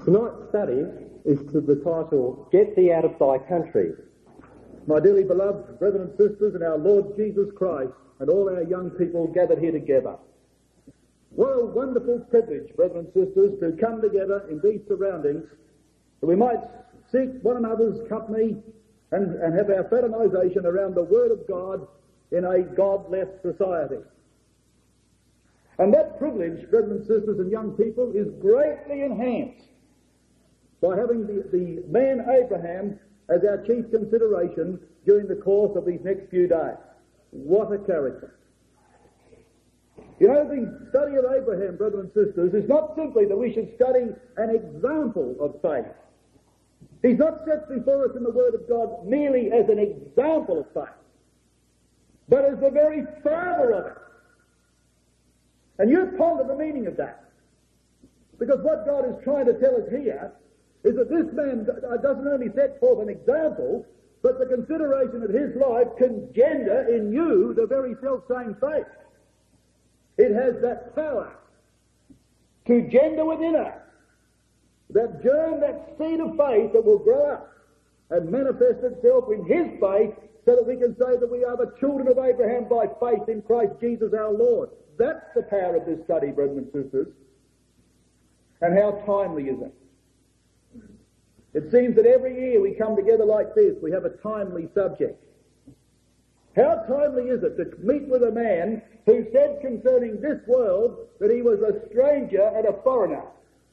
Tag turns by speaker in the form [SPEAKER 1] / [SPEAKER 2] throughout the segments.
[SPEAKER 1] Tonight's study is to the title, Get Thee Out of Thy Country.
[SPEAKER 2] My dearly beloved brethren and sisters in our Lord Jesus Christ and all our young people gathered here together. What a wonderful privilege, brethren and sisters, to come together in these surroundings that we might seek one another's company and have our fraternization around the Word of God in a God-left society. And that privilege, brethren and sisters and young people, is greatly enhanced by having the man Abraham as our chief consideration during the course of these next few days. What a character. You know, the study of Abraham, brethren and sisters, is not simply that we should study an example of faith. He's not set before us in the Word of God merely as an example of faith, but as the very father of it. And you ponder the meaning of that. Because what God is trying to tell us here is that this man doesn't only set forth an example, but the consideration of his life can gender in you the very self-same faith. It has that power to gender within us that germ, that seed of faith that will grow up and manifest itself in his faith so that we can say that we are the children of Abraham by faith in Christ Jesus our Lord. That's the power of this study, brethren and sisters. And how timely is it? It seems that every year we come together like this, we have a timely subject. How timely is it to meet with a man who said concerning this world that he was a stranger and a foreigner?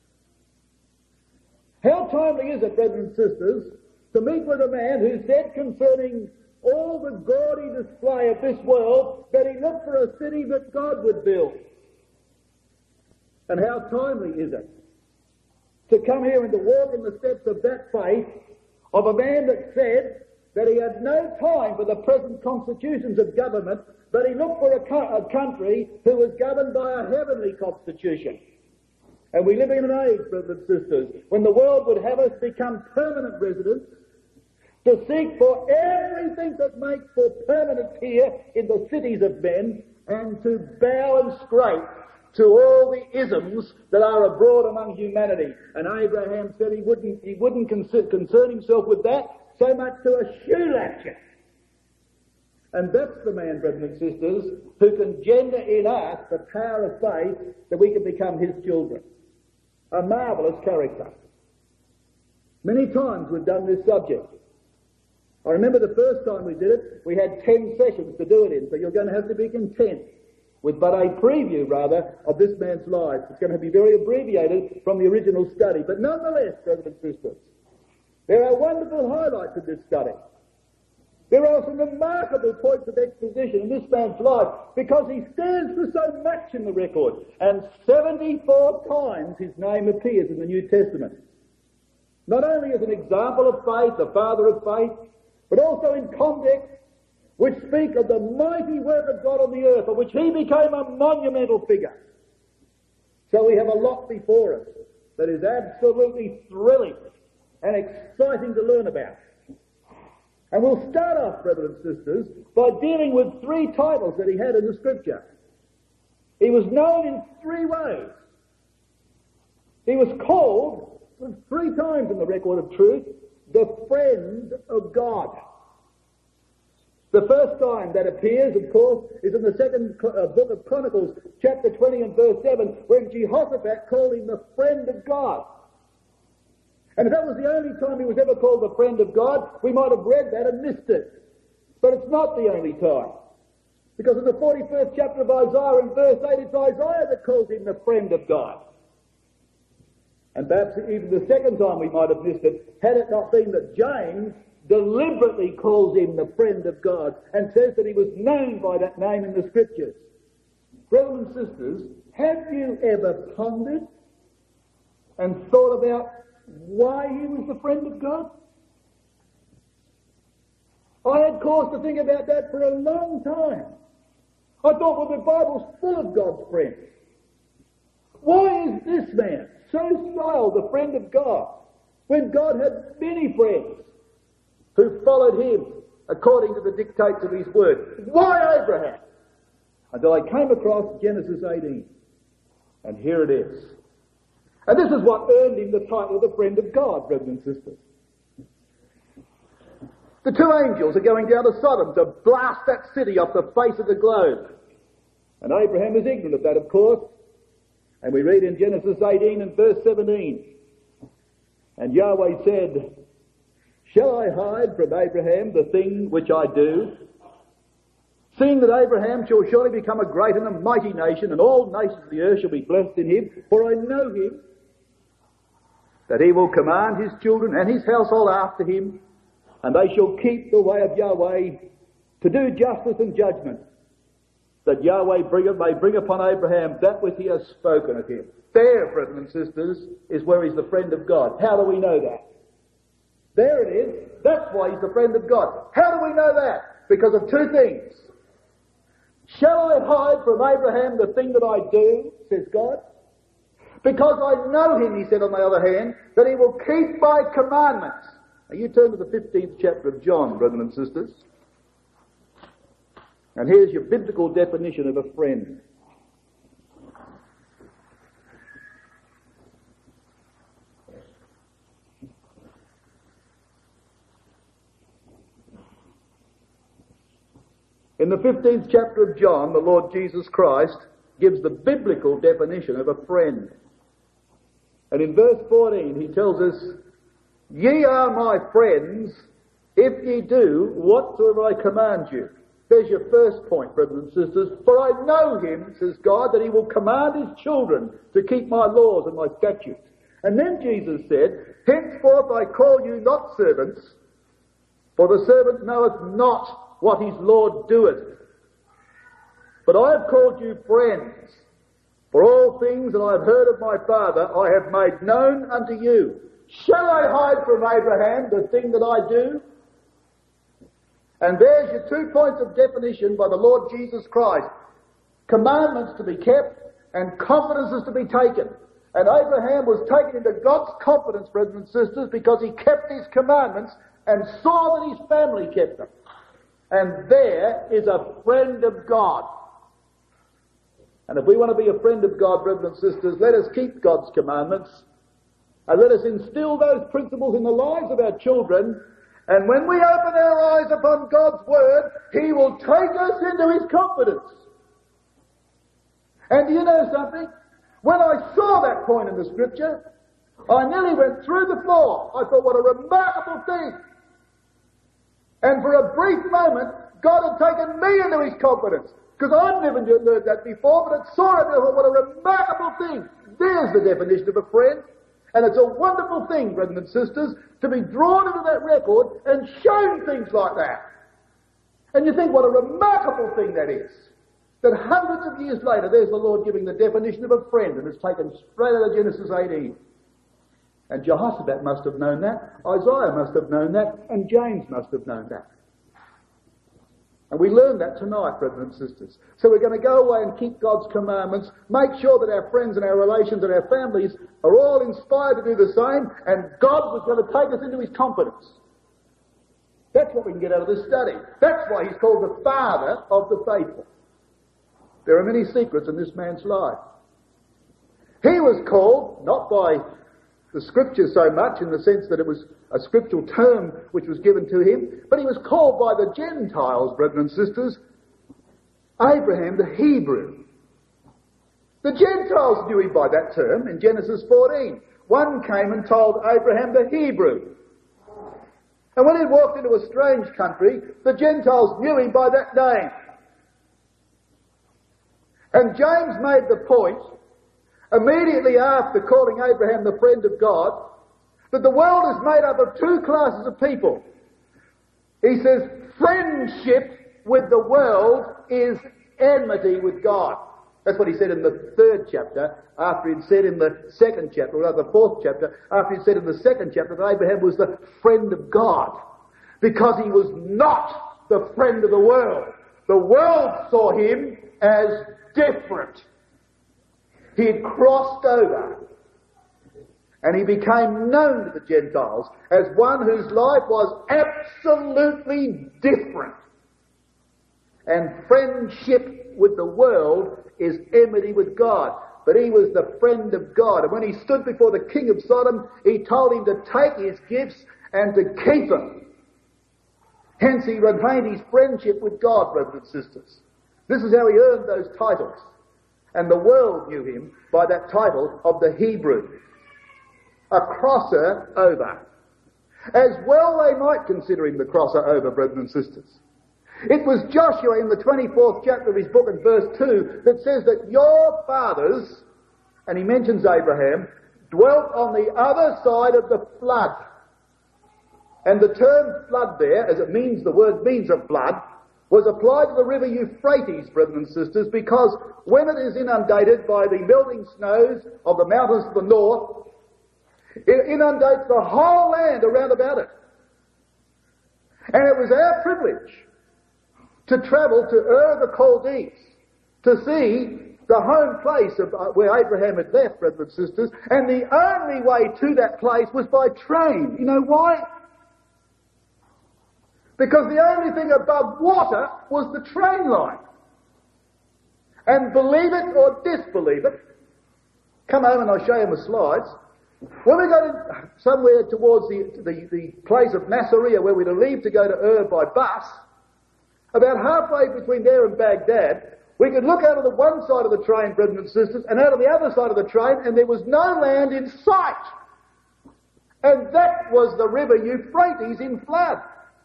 [SPEAKER 2] How timely is it, brethren and sisters, to meet with a man who said concerning all the gaudy display of this world that he looked for a city that God would build? And how timely is it to come here and to walk in the steps of that faith of a man that said that he had no time for the present constitutions of government, but he looked for a country who was governed by a heavenly constitution. And we live in an age, brothers and sisters, when the world would have us become permanent residents, to seek for everything that makes for permanence here in the cities of men, and to bow and scrape to all the isms that are abroad among humanity. And Abraham said he wouldn't concern himself with that so much to a shoe latchet. And that's the man, brethren and sisters, who can gender in us the power of faith that we can become his children. A marvellous character. Many times we've done this subject. I remember the first time we did it, we had 10 sessions to do it in, so you're going to have to be content with but a preview, rather, of this man's life. It's going to be very abbreviated from the original study. But nonetheless, brothers and sisters, there are wonderful highlights of this study. There are some remarkable points of exposition in this man's life because he stands for so much in the record. And 74 times his name appears in the New Testament. Not only as an example of faith, the father of faith, but also in context which speak of the mighty work of God on the earth, of which he became a monumental figure. So we have a lot before us that is absolutely thrilling and exciting to learn about. And we'll start off, brothers and sisters, by dealing with 3 titles that he had in the Scripture. He was known in 3 ways. He was called 3 times in the record of truth, the friend of God. The first time that appears, of course, is in the second book of Chronicles, chapter 20 and verse 7, when Jehoshaphat called him the friend of God. And if that was the only time he was ever called the friend of God, we might have read that and missed it. But it's not the only time. Because in the 41st chapter of Isaiah in verse 8, it's Isaiah that calls him the friend of God. And perhaps even the second time we might have missed it, had it not been that James deliberately calls him the friend of God and says that he was known by that name in the Scriptures. Brothers and sisters, have you ever pondered and thought about why he was the friend of God? I had cause to think about that for a long time. I thought, well, the Bible's full of God's friends. Why is this man so styled the friend of God when God had many friends who followed him according to the dictates of his word? Why Abraham? Until I came across Genesis 18. And here it is. And this is what earned him the title of the friend of God, brothers and sisters. The two angels are going down to Sodom to blast that city off the face of the globe. And Abraham is ignorant of that, of course. And we read in Genesis 18 and verse 17, and Yahweh said, shall I hide from Abraham the thing which I do? Seeing that Abraham shall surely become a great and a mighty nation, and all nations of the earth shall be blessed in him, for I know him, that he will command his children and his household after him, and they shall keep the way of Yahweh to do justice and judgment, that Yahweh may bring upon Abraham that which he has spoken of him. There, brothers and sisters, is where he's the friend of God. How do we know that? There it is. That's why he's the friend of God. How do we know that? Because of two things. Shall I hide from Abraham the thing that I do, says God? Because I know him, he said on the other hand, that he will keep my commandments. Now you turn to the 15th chapter of John, brothers and sisters. And here's your biblical definition of a friend. In the 15th chapter of John, the Lord Jesus Christ gives the biblical definition of a friend. And in verse 14 he tells us, ye are my friends if ye do whatsoever I command you. There's your first point, brothers and sisters. For I know him, says God, that he will command his children to keep my laws and my statutes. And then Jesus said, henceforth I call you not servants, for the servant knoweth not what his Lord doeth. But I have called you friends, for all things that I have heard of my Father I have made known unto you. Shall I hide from Abraham the thing that I do? And there's your 2 points of definition by the Lord Jesus Christ. Commandments to be kept and confidences to be taken. And Abraham was taken into God's confidence, brothers and sisters, because he kept his commandments and saw that his family kept them. And there is a friend of God. And if we want to be a friend of God, brothers and sisters, let us keep God's commandments and let us instill those principles in the lives of our children. And when we open our eyes upon God's Word, He will take us into His confidence. And do you know something? When I saw that point in the Scripture, I nearly went through the floor. I thought, what a remarkable thing. And for a brief moment, God had taken me into His confidence. Because I'd never learned that before, but I saw it and I thought, what a remarkable thing. There's the definition of a friend. And it's a wonderful thing, brothers and sisters, to be drawn into that record and shown things like that. And you think what a remarkable thing that is. That hundreds of years later, there's the Lord giving the definition of a friend, and it's taken straight out of Genesis 18. And Jehoshaphat must have known that, Isaiah must have known that, and James must have known that. And we learn that tonight, brothers and sisters. So we're going to go away and keep God's commandments, make sure that our friends and our relations and our families are all inspired to do the same, and God was going to take us into His confidence. That's what we can get out of this study. That's why He's called the Father of the faithful. There are many secrets in this man's life. He was called, not by the Scripture so much in the sense that it was a scriptural term which was given to him, but he was called by the Gentiles, brethren and sisters, Abraham the Hebrew. The Gentiles knew him by that term in Genesis 14. One came and told Abraham the Hebrew. And when he walked into a strange country, the Gentiles knew him by that name. And James made the point, immediately after calling Abraham the friend of God, that the world is made up of two classes of people. He says, friendship with the world is enmity with God. That's what he said in the 3rd chapter, after he'd said in the 2nd chapter, or the 4th chapter, after he'd said in the 2nd chapter that Abraham was the friend of God, because he was not the friend of the world. The world saw him as different. He had crossed over, and he became known to the Gentiles as one whose life was absolutely different. And friendship with the world is enmity with God.
[SPEAKER 3] but he was the friend of God. And when he stood before the king of Sodom, he told him to take his gifts and to keep them. Hence he retained his friendship with God, brothers and sisters. This is how he earned those titles. And the world knew him by that title of the Hebrew. A crosser over. As well they might consider him the crosser over, brothers and sisters. It was Joshua in the 24th chapter of his book in verse 2 that says that your fathers, and he mentions Abraham, dwelt on the other side of the flood. And the term flood there, as it means, the word means a flood, was applied to the river Euphrates, brothers and sisters, because when it is inundated by the melting snows of the mountains to the north, it inundates the whole land around about it. And it was our privilege to travel to Ur the Chaldees, to see the home place of where Abraham had left, brothers and sisters, and the only way to that place was by train. You know why? Because the only thing above water was the train line. And believe it or disbelieve it, come home and I'll show you my slides. When we got somewhere towards the place of Nasiriyah where we'd leave to go to Ur by bus, about halfway between there and Baghdad, we could look out of the one side of the train, brothers and sisters, and out of the other side of the train, and there was no land in sight. And that was the river Euphrates in flood.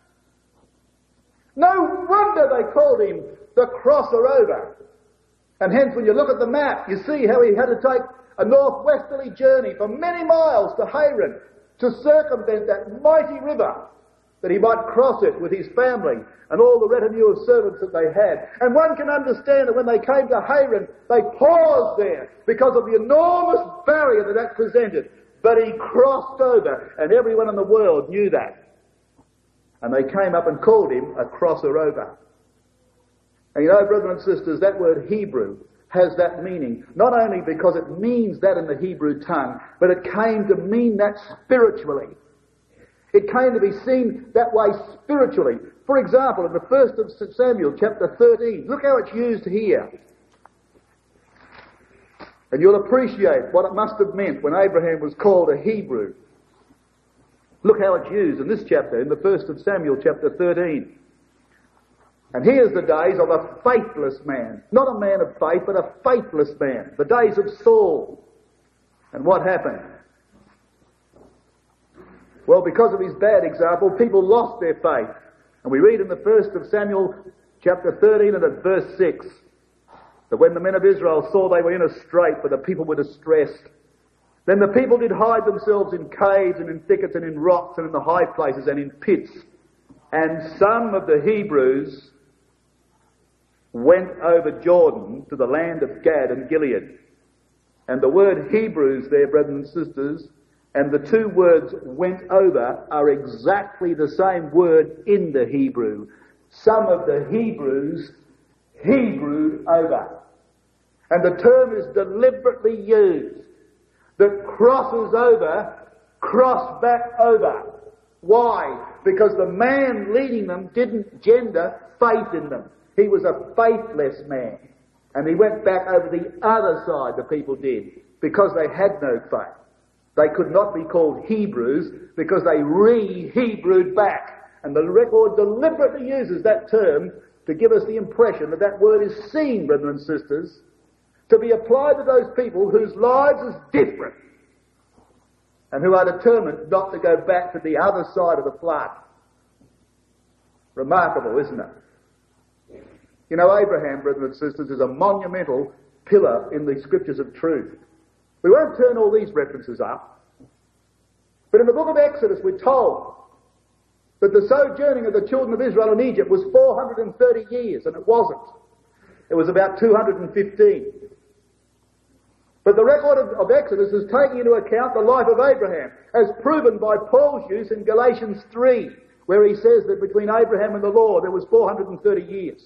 [SPEAKER 3] No wonder they called him the crosser over. And hence, when you look at the map, you see how he had to take a northwesterly journey for many miles to Haran to circumvent that mighty river, that he might cross it with his family and all the retinue of servants that they had. And one can understand that when they came to Haran, they paused there because of the enormous barrier that presented. But he crossed over, and everyone in the world knew that. And they came up and called him a crosser over. And you know, brothers and sisters, that word Hebrew has that meaning, not only because it means that in the Hebrew tongue, but it came to mean that spiritually. It came to be seen that way spiritually. For example, in the 1st of Samuel, chapter 13, look how it's used here. And you'll appreciate what it must have meant when Abraham was called a Hebrew. Look how it's used in this chapter, in the 1st of Samuel, chapter 13. And here's the days of a faithless man. Not a man of faith, but a faithless man. The days of Saul. And what happened? Well, because of his bad example, people lost their faith. And we read in the 1st of Samuel, chapter 13 and at verse 6, that when the men of Israel saw they were in a strait, for the people were distressed, then the people did hide themselves in caves and in thickets and in rocks and in the high places and in pits. And some of the Hebrews went over Jordan to the land of Gad and Gilead. And the word Hebrews there, brothers and sisters, and the two words went over are exactly the same word in the Hebrew. Some of the Hebrews Hebrewed over. And the term is deliberately used. That crosses over, cross back over. Why? Because the man leading them didn't gender faith in them. He was a faithless man. And he went back over the other side, the people did, because they had no faith. They could not be called Hebrews because they re-Hebrewed back. And the record deliberately uses that term to give us the impression that that word is seen, brothers and sisters, to be applied to those people whose lives is different and who are determined not to go back to the other side of the flood. Remarkable, isn't it? You know, Abraham, brothers and sisters, is a monumental pillar in the scriptures of truth. We won't turn all these references up, but in the book of Exodus we're told that the sojourning of the children of Israel in Egypt was 430 years, and it wasn't. It was about 215. But the record of Exodus is taking into account the life of Abraham, as proven by Paul's use in Galatians 3, where he says that between Abraham and the Lord there was 430 years.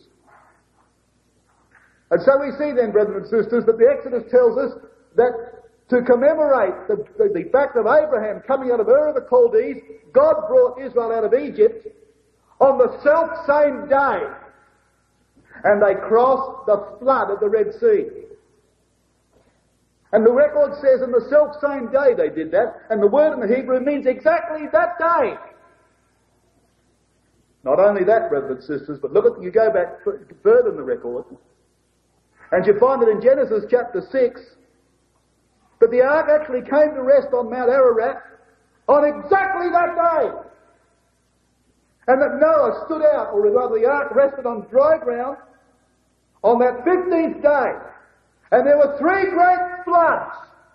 [SPEAKER 3] And so we see then, brothers and sisters, that the Exodus tells us that to commemorate the fact of Abraham coming out of Ur of the Chaldees, God brought Israel out of Egypt on the self-same day. And they crossed the flood of the Red Sea. And the record says in the self-same day they did that, and the word in the Hebrew means exactly that day. Not only that, brothers and sisters, but you go back further in the record, and you find that in Genesis chapter 6, that the ark actually came to rest on Mount Ararat on exactly that day. And that Noah stood out, or rather the ark rested on dry ground on that 15th day. And there were 3 great floods.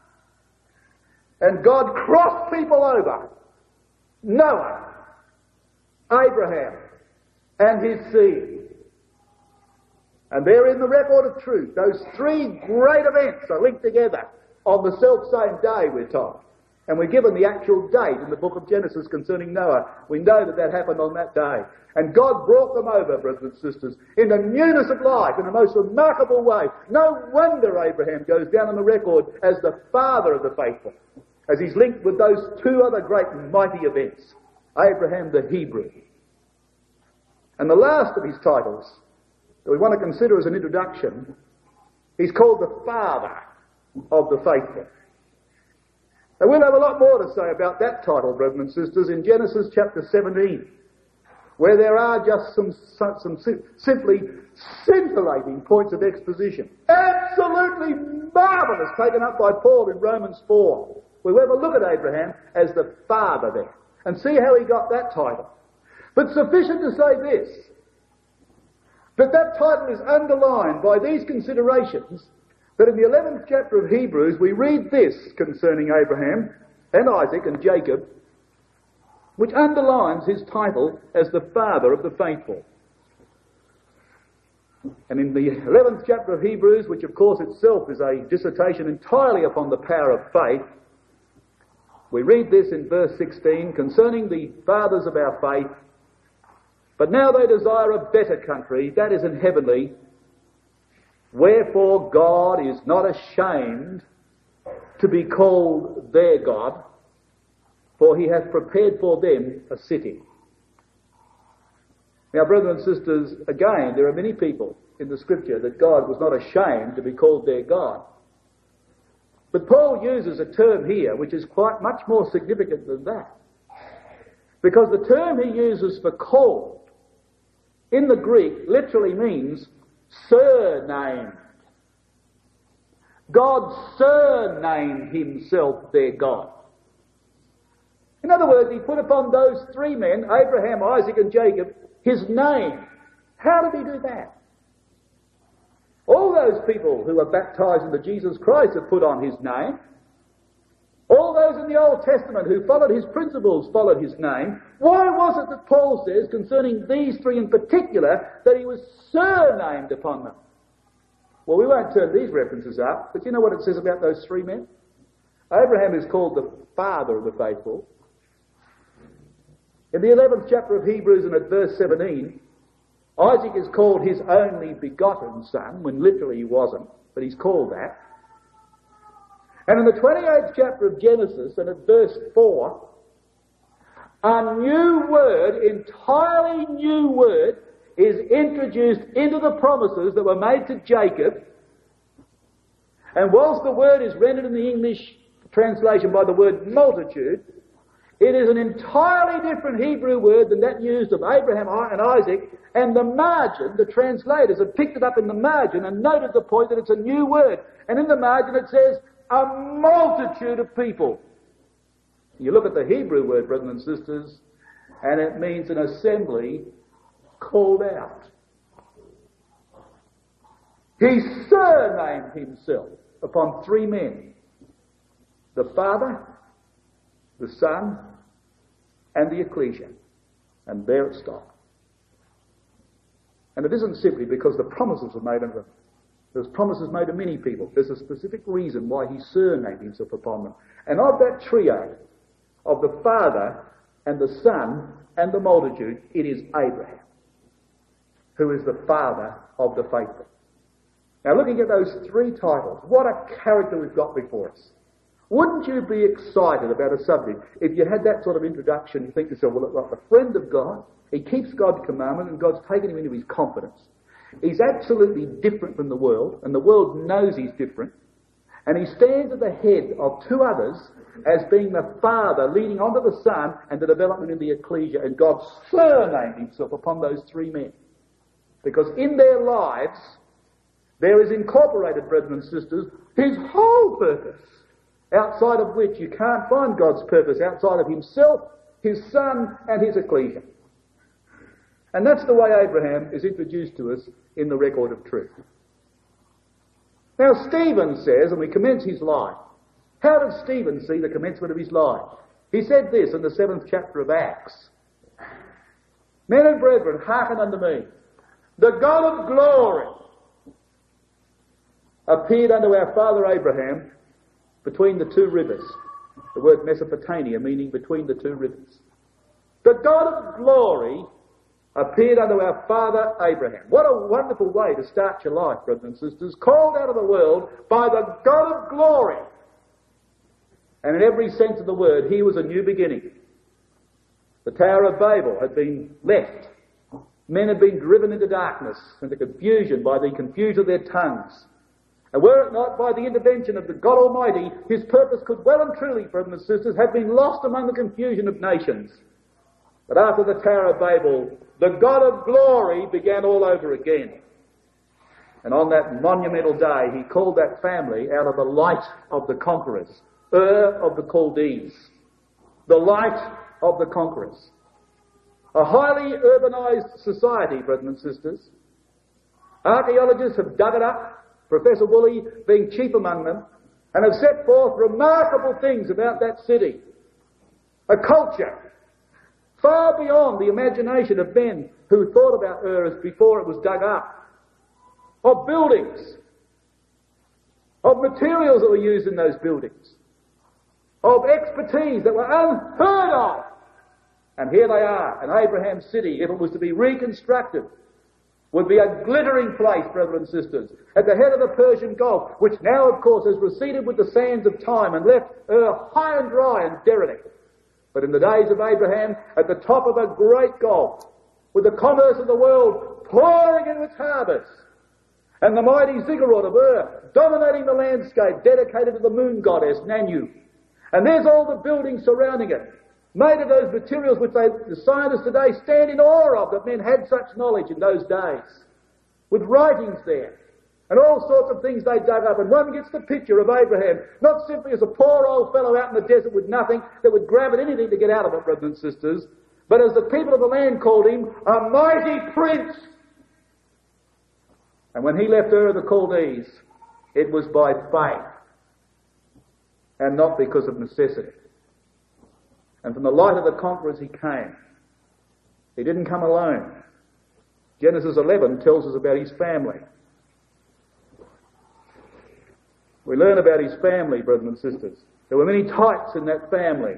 [SPEAKER 3] And God crossed people over. Noah, Abraham, and his seed. And there in the record of truth, those 3 great events are linked together on the self-same day, we're told. And we're given the actual date in the book of Genesis concerning Noah. We know that happened on that day. And God brought them over, brothers and sisters, in the newness of life, in the most remarkable way. No wonder Abraham goes down on the record as the father of the faithful, as he's linked with those 2 other great and mighty events. Abraham the Hebrew. And the last of his titles that we want to consider as an introduction, he's called the father of the faithful. And we'll have a lot more to say about that title, brothers and sisters, in Genesis chapter 17, where there are just some simply scintillating points of exposition. Absolutely marvellous, taken up by Paul in Romans 4. We'll have a look at Abraham as the father there, and see how he got that title. But sufficient to say this, that title is underlined by these considerations, that in the 11th chapter of Hebrews we read this concerning Abraham and Isaac and Jacob, which underlines his title as the father of the faithful. And in the 11th chapter of Hebrews, which of course itself is a dissertation entirely upon the power of faith, we read this in verse 16 concerning the fathers of our faith. But now they desire a better country, that is in heavenly. Wherefore God is not ashamed to be called their God, for he hath prepared for them a city. Now, brothers and sisters, again, there are many people in the Scripture that God was not ashamed to be called their God. But Paul uses a term here which is quite much more significant than that. Because the term he uses for called in the Greek literally means surnamed. God surnamed himself their God. In other words, he put upon those 3 men, Abraham, Isaac and Jacob, his name. How did he do that? All those people who were baptized into Jesus Christ have put on his name. All those in the Old Testament who followed his principles followed his name. Why was it that Paul says concerning these 3 in particular that he was surnamed upon them? Well, we won't turn these references up, but you know what it says about those 3 men? Abraham is called the father of the faithful. In the 11th chapter of Hebrews and at verse 17, Isaac is called his only begotten son, when literally he wasn't, but he's called that. And in the 28th chapter of Genesis and at verse 4, a new word, entirely new word, is introduced into the promises that were made to Jacob. And whilst the word is rendered in the English translation by the word multitude, it is an entirely different Hebrew word than that used of Abraham and Isaac, and the margin, the translators have picked it up in the margin and noted the point that it's a new word. And in the margin it says, a multitude of people. You look at the Hebrew word, brothers and sisters, and it means an assembly called out. He surnamed himself upon 3 men, the Father, the Son, and the Ecclesia. And there it stopped. And it isn't simply because the promises were made unto them. There's promises made to many people. There's a specific reason why he surnamed himself upon them. And of that trio, of the Father and the Son and the multitude, it is Abraham, who is the father of the faithful. Now, looking at those 3 titles, what a character we've got before us. Wouldn't you be excited about a subject if you had that sort of introduction? You think to yourself, well, look, like the friend of God, he keeps God's commandment and God's taken him into his confidence. He's absolutely different from the world, and the world knows he's different. And he stands at the head of two others as being the Father leading on to the Son and the development in the ecclesia. And God surnamed himself upon those three men. Because in their lives, there is incorporated, brethren and sisters, his whole purpose, outside of which you can't find God's purpose, outside of himself, his Son, and his ecclesia. And that's the way Abraham is introduced to us in the record of truth. Now Stephen says, and we commence his life, how did Stephen see the commencement of his life? He said this in the 7th chapter of Acts. Men and brethren, hearken unto me. The God of glory appeared unto our father Abraham between the two rivers. The word Mesopotamia meaning between the two rivers. The God of glory appeared unto our father Abraham. What a wonderful way to start your life, brothers and sisters. Called out of the world by the God of glory. And in every sense of the word, he was a new beginning. The Tower of Babel had been left. Men had been driven into darkness, into confusion by the confusion of their tongues. And were it not by the intervention of the God Almighty, his purpose could well and truly, brothers and sisters, have been lost among the confusion of nations. But after the Tower of Babel, the God of glory began all over again. And on that monumental day, he called that family out of the light of the conquerors, Ur of the Chaldees, the light of the conquerors. A highly urbanized society, brothers and sisters. Archaeologists have dug it up, Professor Woolley being chief among them, and have set forth remarkable things about that city. A culture far beyond the imagination of men who thought about Ur before it was dug up. Of buildings, of materials that were used in those buildings, of expertise that were unheard of. And here they are, and Abraham's city, if it was to be reconstructed, would be a glittering place, brothers and sisters, at the head of the Persian Gulf, which now, of course, has receded with the sands of time and left high and dry and derelict. But in the days of Abraham, at the top of a great gulf, with the commerce of the world pouring into its harbours, and the mighty ziggurat of Ur dominating the landscape, dedicated to the moon goddess, Nanu. And there's all the buildings surrounding it, made of those materials which the scientists today stand in awe of, that men had such knowledge in those days, with writings there, and all sorts of things they dug up. And one gets the picture of Abraham, not simply as a poor old fellow out in the desert with nothing, that would grab at anything to get out of it, brothers and sisters, but as the people of the land called him, a mighty prince. And when he left Ur of the Chaldees, it was by faith, and not because of necessity. And from the light of the conquerors he came. He didn't come alone. Genesis 11 tells us about his family. We learn about his family, brothers and sisters. There were many types in that family.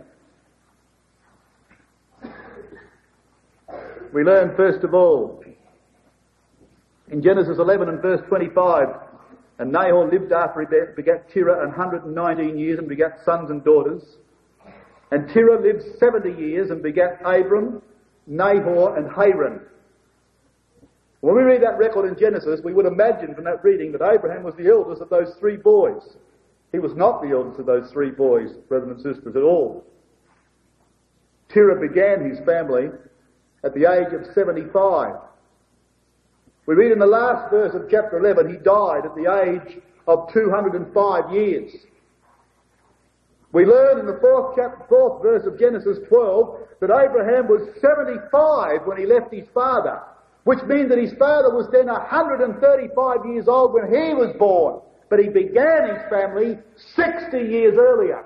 [SPEAKER 3] We learn, first of all, in Genesis 11 and verse 25, and Nahor lived after he begat Terah 119 years and begat sons and daughters. And Terah lived 70 years and begat Abram, Nahor, and Haran. When we read that record in Genesis, we would imagine from that reading that Abraham was the eldest of those three boys. He was not the eldest of those three boys, brothers and sisters, at all. Terah began his family at the age of 75. We read in the last verse of chapter 11, he died at the age of 205 years. We learn in the fourth verse of Genesis 12 that Abraham was 75 when he left his father, which means that his father was then 135 years old when he was born, but he began his family 60 years earlier.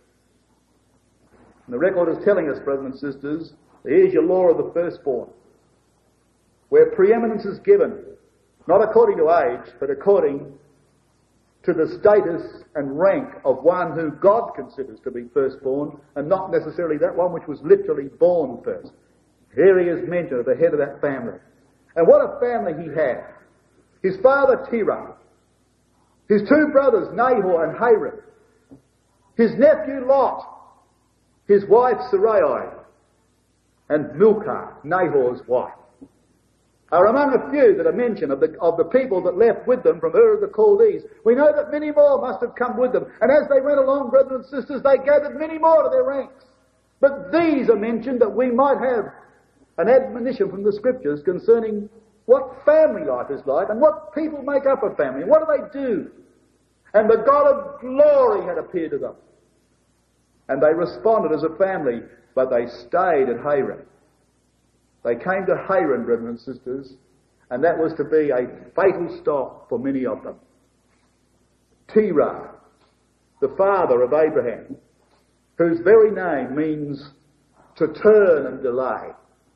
[SPEAKER 3] And the record is telling us, brothers and sisters, here's your law of the firstborn, where preeminence is given, not according to age, but according to the status and rank of one who God considers to be firstborn, and not necessarily that one which was literally born first. Here he is mentioned at the head of that family. And what a family he had. His father Terah, his two brothers Nahor and Haran, his nephew Lot, his wife Sarai, and Milcah, Nahor's wife. are among a few that are mentioned of the people that left with them from Ur of the Chaldees. We know that many more must have come with them. And as they went along, brethren and sisters, they gathered many more to their ranks. But these are mentioned that we might have an admonition from the Scriptures concerning what family life is like and what people make up a family and what do they do. And the God of glory had appeared to them. And they responded as a family, but they stayed at Haran. They came to Haran, brethren and sisters, and that was to be a fatal stop for many of them. Terah, the father of Abraham, whose very name means to turn and delay.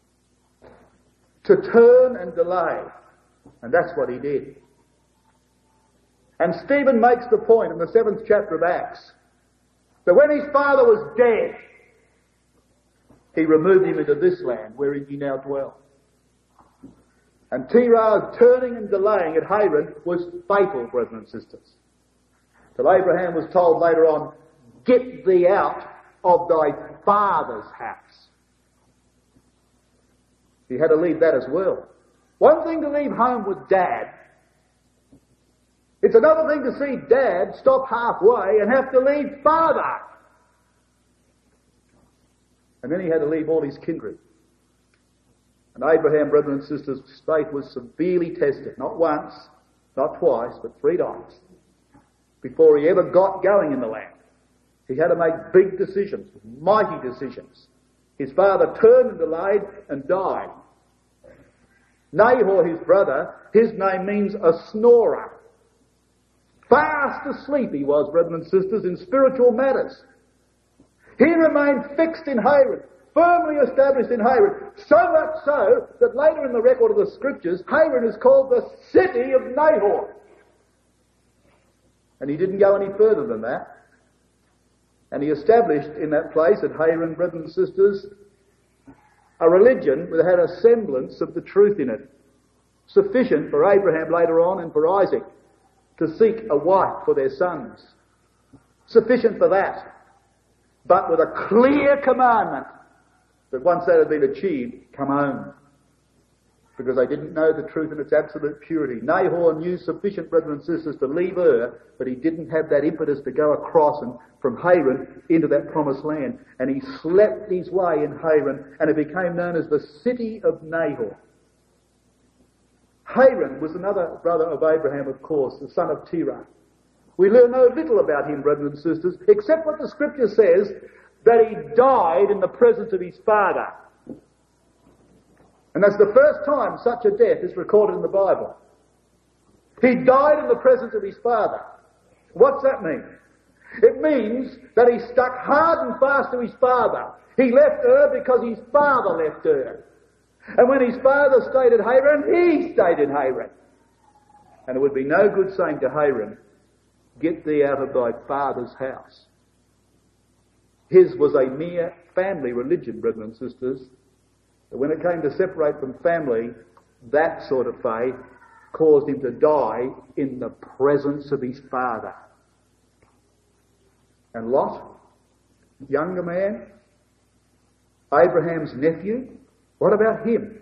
[SPEAKER 3] To turn and delay. And that's what he did. And Stephen makes the point in the 7th chapter of Acts that when his father was dead, he removed him into this land wherein he now dwell. And Terah's turning and delaying at Haran was fatal, brethren and sisters. Till Abraham was told later on, get thee out of thy father's house. He had to leave that as well. One thing to leave home with Dad. It's another thing to see Dad stop halfway and have to leave Father. And then he had to leave all his kindred. And Abraham, brethren and sisters, his faith was severely tested. Not once, not twice, but 3 times. Before he ever got going in the land. He had to make big decisions, mighty decisions. His father turned and delayed and died. Nahor, his brother, his name means a snorer. Fast asleep he was, brethren and sisters, in spiritual matters. He remained fixed in Haran, firmly established in Haran, so much so that later in the record of the Scriptures, Haran is called the city of Nahor. And he didn't go any further than that. And he established in that place at Haran, brethren and sisters, a religion that had a semblance of the truth in it, sufficient for Abraham later on and for Isaac to seek a wife for their sons. Sufficient for that, but with a clear commandment that once that had been achieved, come home. Because they didn't know the truth in its absolute purity. Nahor knew sufficient, brethren and sisters, to leave Ur, but he didn't have that impetus to go across and from Haran into that promised land. And he slept his way in Haran, and it became known as the city of Nahor. Haran was another brother of Abraham, of course, the son of Terah. We know little about him, brethren and sisters, except what the Scripture says, that he died in the presence of his father. And that's the first time such a death is recorded in the Bible. He died in the presence of his father. What's that mean? It means that he stuck hard and fast to his father. He left Ur because his father left Ur. And when his father stayed at Haran, he stayed in Haran. And it would be no good saying to Haran, get thee out of thy father's house. His was a mere family religion, brethren and sisters. But when it came to separate from family, that sort of faith caused him to die in the presence of his father. And Lot, younger man, Abraham's nephew, what about him?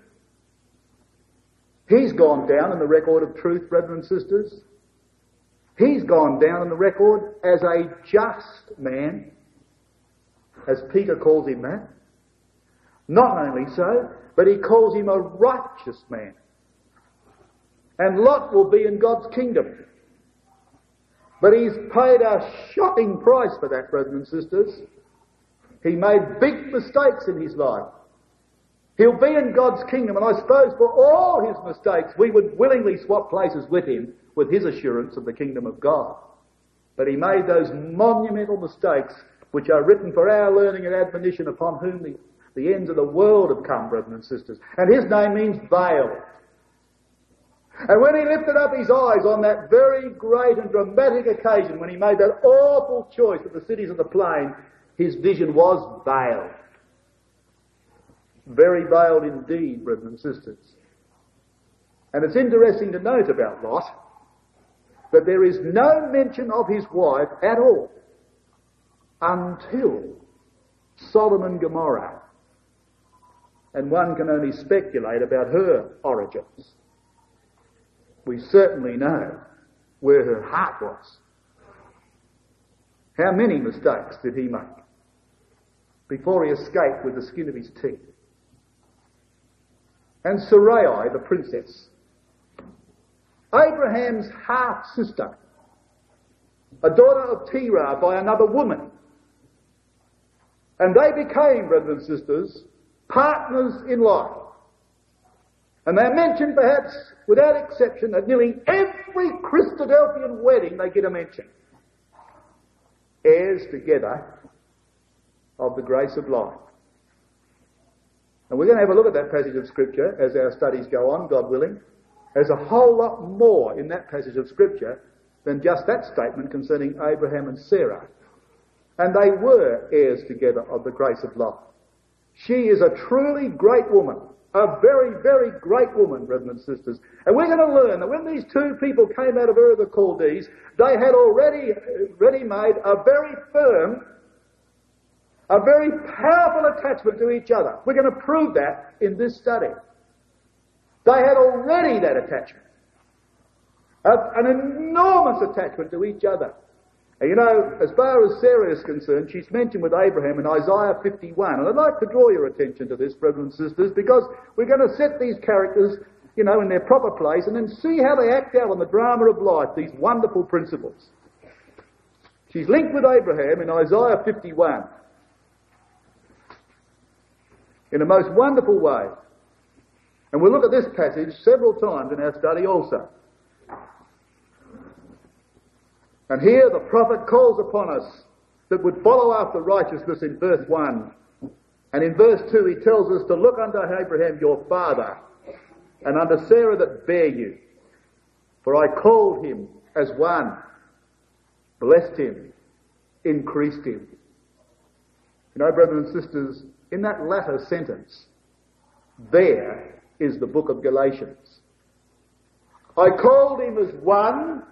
[SPEAKER 3] He's gone down in the record of truth, brethren and sisters. He's gone down in the record as a just man, as Peter calls him that. Not only so, but he calls him a righteous man. And Lot will be in God's kingdom. But he's paid a shocking price for that, brethren and sisters. He made big mistakes in his life. He'll be in God's kingdom, and I suppose for all his mistakes, we would willingly swap places with him, with his assurance of the kingdom of God. But he made those monumental mistakes, which are written for our learning and admonition, upon whom the ends of the world have come, brethren and sisters. And his name means veiled. And when he lifted up his eyes on that very great and dramatic occasion, when he made that awful choice of the cities of the plain, his vision was veiled. Very veiled indeed, brethren and sisters. And it's interesting to note about Lot that there is no mention of his wife at all until Sodom and Gomorrah. and one can only speculate about her origins. We certainly know where her heart was. How many mistakes did he make before he escaped with the skin of his teeth? And Sarai, the princess, Abraham's half-sister, a daughter of Terah by another woman. And they became, brothers and sisters, partners in life. And they're mentioned, perhaps, without exception, at nearly every Christadelphian wedding they get a mention. Heirs together of the grace of life. And we're going to have a look at that passage of Scripture as our studies go on, God willing. There's a whole lot more in that passage of Scripture than just that statement concerning Abraham and Sarah. And they were heirs together of the grace of life. She is a truly great woman, a very, very great woman, brothers and sisters. And we're going to learn that when these two people came out of Ur of the Chaldees, they had already made a very firm, a very powerful attachment to each other. We're going to prove that in this study. They had already that attachment. An enormous attachment to each other. And you know, as far as Sarah is concerned, she's mentioned with Abraham in Isaiah 51. And I'd like to draw your attention to this, brothers and sisters, because we're going to set these characters, you know, in their proper place and then see how they act out on the drama of life, these wonderful principles. She's linked with Abraham in Isaiah 51 in a most wonderful way. And we'll look at this passage several times in our study also. And here the prophet calls upon us that would follow after righteousness in verse 1. And in verse 2 he tells us to look unto Abraham your father, and unto Sarah that bare you. For I called him as one, blessed him, increased him. You know, brothers and sisters, in that latter sentence, there is the book of Galatians. I called him as one,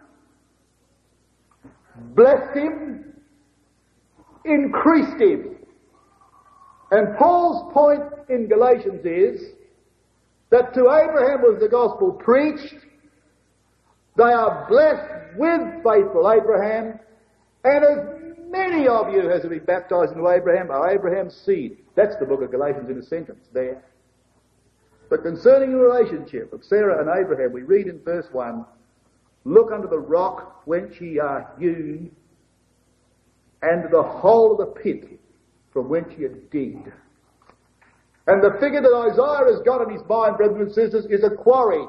[SPEAKER 3] blessed him, increased him. And Paul's point in Galatians is that to Abraham was the gospel preached. They are blessed with faithful Abraham, and as many of you as have been baptized into Abraham are Abraham's seed. That's the book of Galatians in a sentence there. But concerning the relationship of Sarah and Abraham, we read in verse 1, look unto the rock whence ye are hewn, and to the hole of the pit from whence ye are digged. And the figure that Isaiah has got in his mind, brothers and sisters, is a quarry.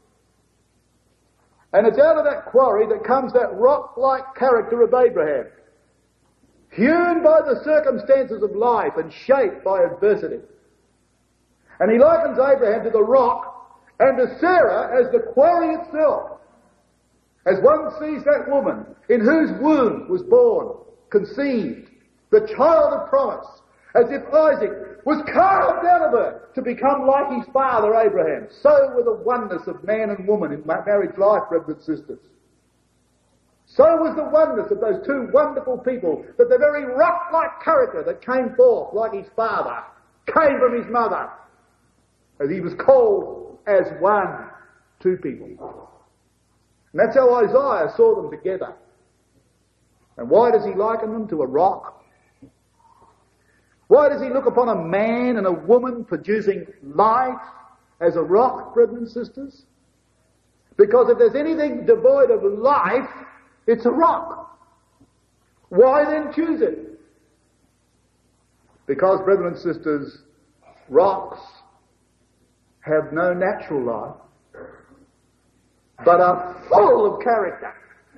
[SPEAKER 3] And it's out of that quarry that comes that rock-like character of Abraham, hewn by the circumstances of life and shaped by adversity. And he likens Abraham to the rock and to Sarah as the quarry itself. As one sees that woman in whose womb was born, conceived, the child of promise, as if Isaac was carved out of her to become like his father Abraham. So with the oneness of man and woman in marriage life, brothers and sisters. So was the oneness of those two wonderful people, that the very rock-like character that came forth like his father came from his mother, as he was called as one, two people. And that's how Isaiah saw them together. And why does he liken them to a rock? Why does he look upon a man and a woman producing life as a rock, brothers and sisters? Because if there's anything devoid of life, it's a rock. Why then choose it? Because, brothers and sisters, rocks have no natural life, but are full of character.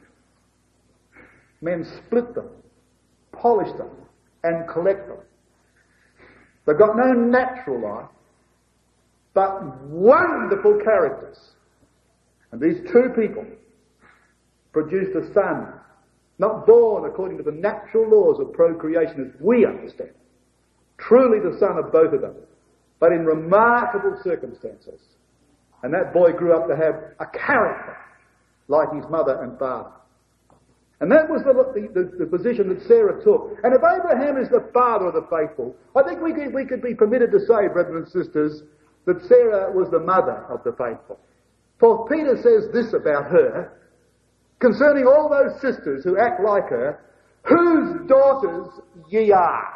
[SPEAKER 3] Men split them, polish them, and collect them. They've got no natural life, but wonderful characters. And these two people produced a son, not born according to the natural laws of procreation as we understand, truly the son of both of them, but in remarkable circumstances. And that boy grew up to have a character like his mother and father. And that was the position that Sarah took. And if Abraham is the father of the faithful, I think we could be permitted to say, brethren and sisters, that Sarah was the mother of the faithful. For Peter says this about her, concerning all those sisters who act like her, whose daughters ye are.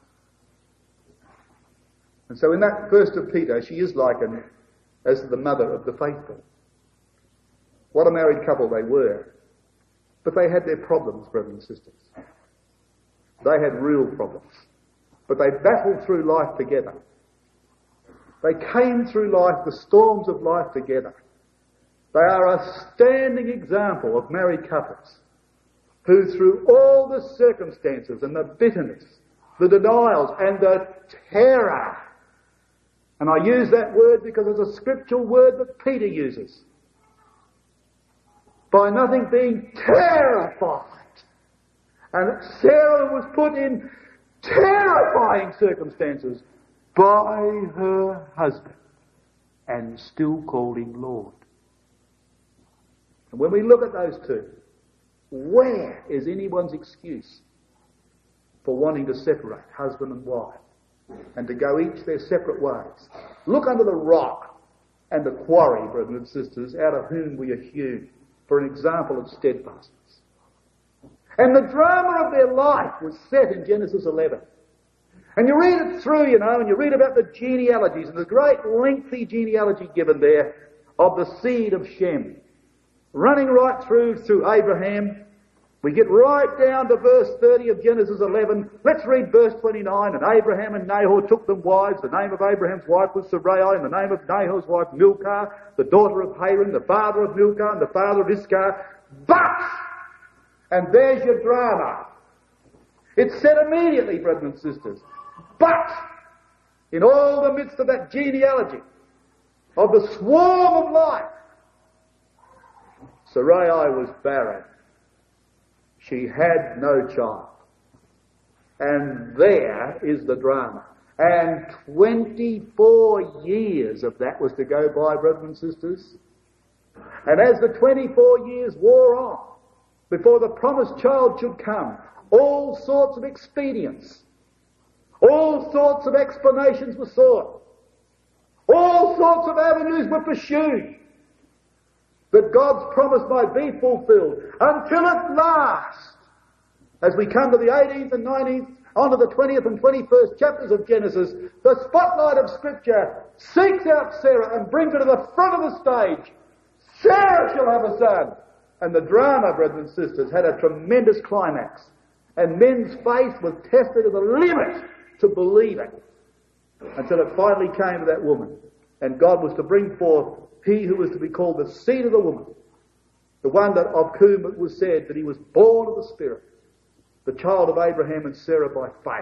[SPEAKER 3] And so in that first of Peter, she is likened as the mother of the faithful. What a married couple they were. But they had their problems, brothers and sisters. They had real problems. But they battled through life together. They came through life, the storms of life together. They are a standing example of married couples who, through all the circumstances and the bitterness, the denials and the terror, and I use that word because it's a scriptural word that Peter uses, by nothing being terrified. And Sarah was put in terrifying circumstances by her husband and still called him Lord. And when we look at those two, where is anyone's excuse for wanting to separate husband and wife and to go each their separate ways? Look under the rock and the quarry, brothers and sisters, out of whom we are hewn, for an example of steadfastness. And the drama of their life was set in Genesis 11. And you read it through, and you read about the genealogies, and the great lengthy genealogy given there of the seed of Shem. Running right through Abraham. We get right down to verse 30 of Genesis 11. Let's read verse 29. And Abraham and Nahor took them wives. The name of Abraham's wife was Sarai, and the name of Nahor's wife Milcah, the daughter of Haran, the father of Milcah, and the father of Iscah. But, and there's your drama. It's said immediately, brothers and sisters. But, in all the midst of that genealogy, of the swarm of life, Sarai was barren. She had no child. And there is the drama. And 24 years of that was to go by, brothers and sisters. And as the 24 years wore on, before the promised child should come, all sorts of expedients, all sorts of explanations were sought, all sorts of avenues were pursued, that God's promise might be fulfilled, until at last, as we come to the 18th and 19th, on to the 20th and 21st chapters of Genesis, the spotlight of Scripture seeks out Sarah and brings her to the front of the stage. Sarah shall have a son. And the drama, brothers and sisters, had a tremendous climax. And men's faith was tested to the limit to believe it, until it finally came to that woman. And God was to bring forth he who was to be called the seed of the woman, the one that of whom it was said that he was born of the Spirit, the child of Abraham and Sarah by faith.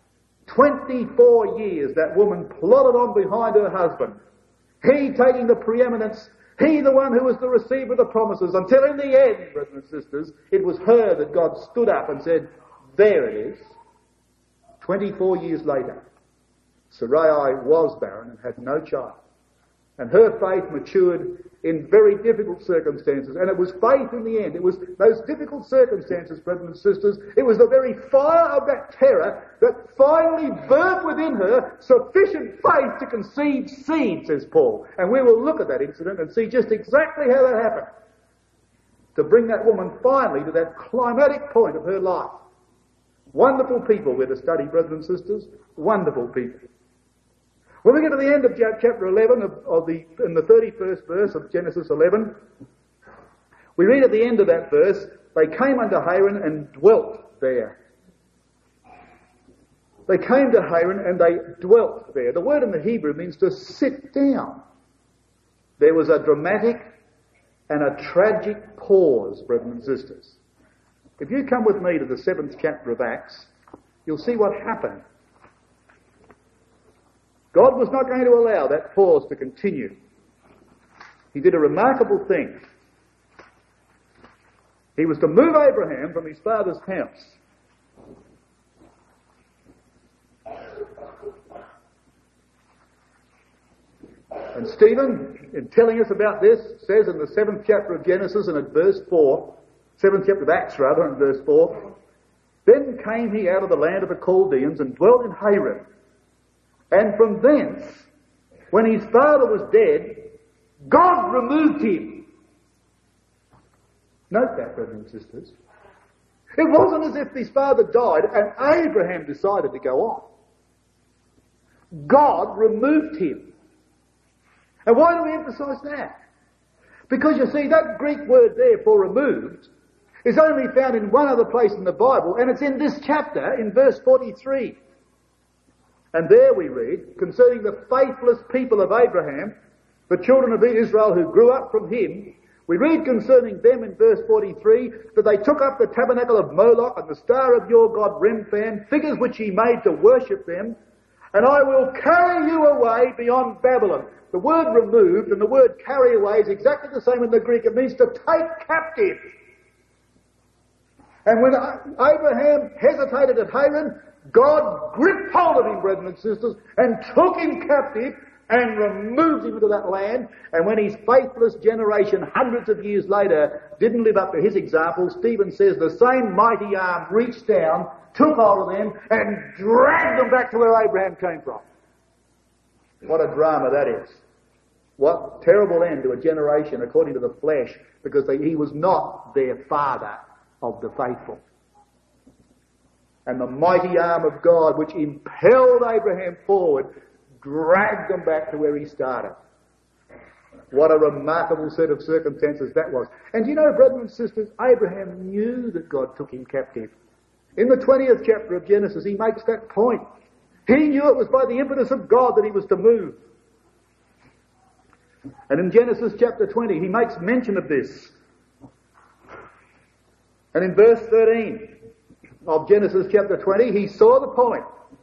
[SPEAKER 3] 24 years that woman plodded on behind her husband, he taking the preeminence, he the one who was the receiver of the promises, until in the end, brothers and sisters, it was her that God stood up and said, there it is. 24 years later, Sarai was barren and had no child. And her faith matured in very difficult circumstances. And it was faith in the end. It was those difficult circumstances, brothers and sisters. It was the very fire of that terror that finally burnt within her sufficient faith to conceive seed, says Paul. And we will look at that incident and see just exactly how that happened, to bring that woman finally to that climatic point of her life. Wonderful people we're to study, brothers and sisters. Wonderful people. When we get to the end of chapter 11 in the 31st verse of Genesis 11, we read at the end of that verse, they came unto Haran and dwelt there. They came to Haran and they dwelt there. The word in the Hebrew means to sit down. There was a dramatic and a tragic pause, brothers and sisters. If you come with me to the 7th chapter of Acts, you'll see what happened. God was not going to allow that pause to continue. He did a remarkable thing. He was to move Abraham from his father's house. And Stephen, in telling us about this, says in the 7th chapter of Genesis and at verse 4, 7th chapter of Acts rather, in verse 4. Then came he out of the land of the Chaldeans and dwelt in Haran. And from thence, when his father was dead, God removed him. Note that, brothers and sisters. It wasn't as if his father died and Abraham decided to go on. God removed him. And why do we emphasise that? Because you see, that Greek word there for removed is only found in one other place in the Bible, and it's in this chapter, in verse 43. And there we read, concerning the faithless people of Abraham, the children of Israel who grew up from him, we read concerning them in verse 43 that they took up the tabernacle of Moloch and the star of your god Remphan, figures which he made to worship them, and I will carry you away beyond Babylon. The word removed and the word carry away is exactly the same in the Greek. It means to take captive. And when Abraham hesitated at Haran, God gripped hold of him, brethren and sisters, and took him captive and removed him into that land. And when his faithless generation, hundreds of years later, didn't live up to his example, Stephen says the same mighty arm reached down, took hold of them, and dragged them back to where Abraham came from. What a drama that is. What terrible end to a generation according to the flesh, because he was not their father of the faithful. And the mighty arm of God, which impelled Abraham forward, dragged them back to where he started. What a remarkable set of circumstances that was. And you know, brothers and sisters, Abraham knew that God took him captive. In the 20th chapter of Genesis, he makes that point. He knew it was by the impetus of God that he was to move. And in Genesis chapter 20, he makes mention of this. And in verse 13 of Genesis chapter 20, he saw the point.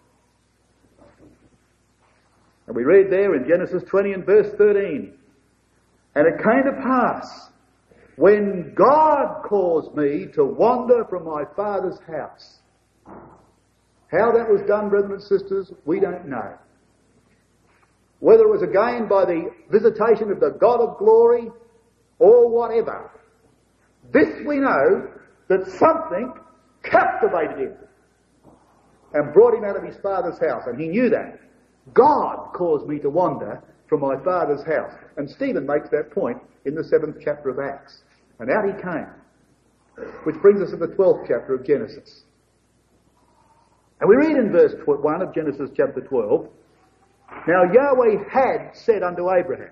[SPEAKER 3] And we read there in Genesis 20 and verse 13, and it came to pass, when God caused me to wander from my father's house. How that was done, brethren and sisters, we don't know. Whether it was again by the visitation of the God of glory or whatever. This we know, that something captivated him and brought him out of his father's house. And he knew that. God caused me to wander from my father's house. And Stephen makes that point in the 7th chapter of Acts. And out he came. Which brings us to the 12th chapter of Genesis. And we read in verse 1 of Genesis chapter 12, now Yahweh had said unto Abraham.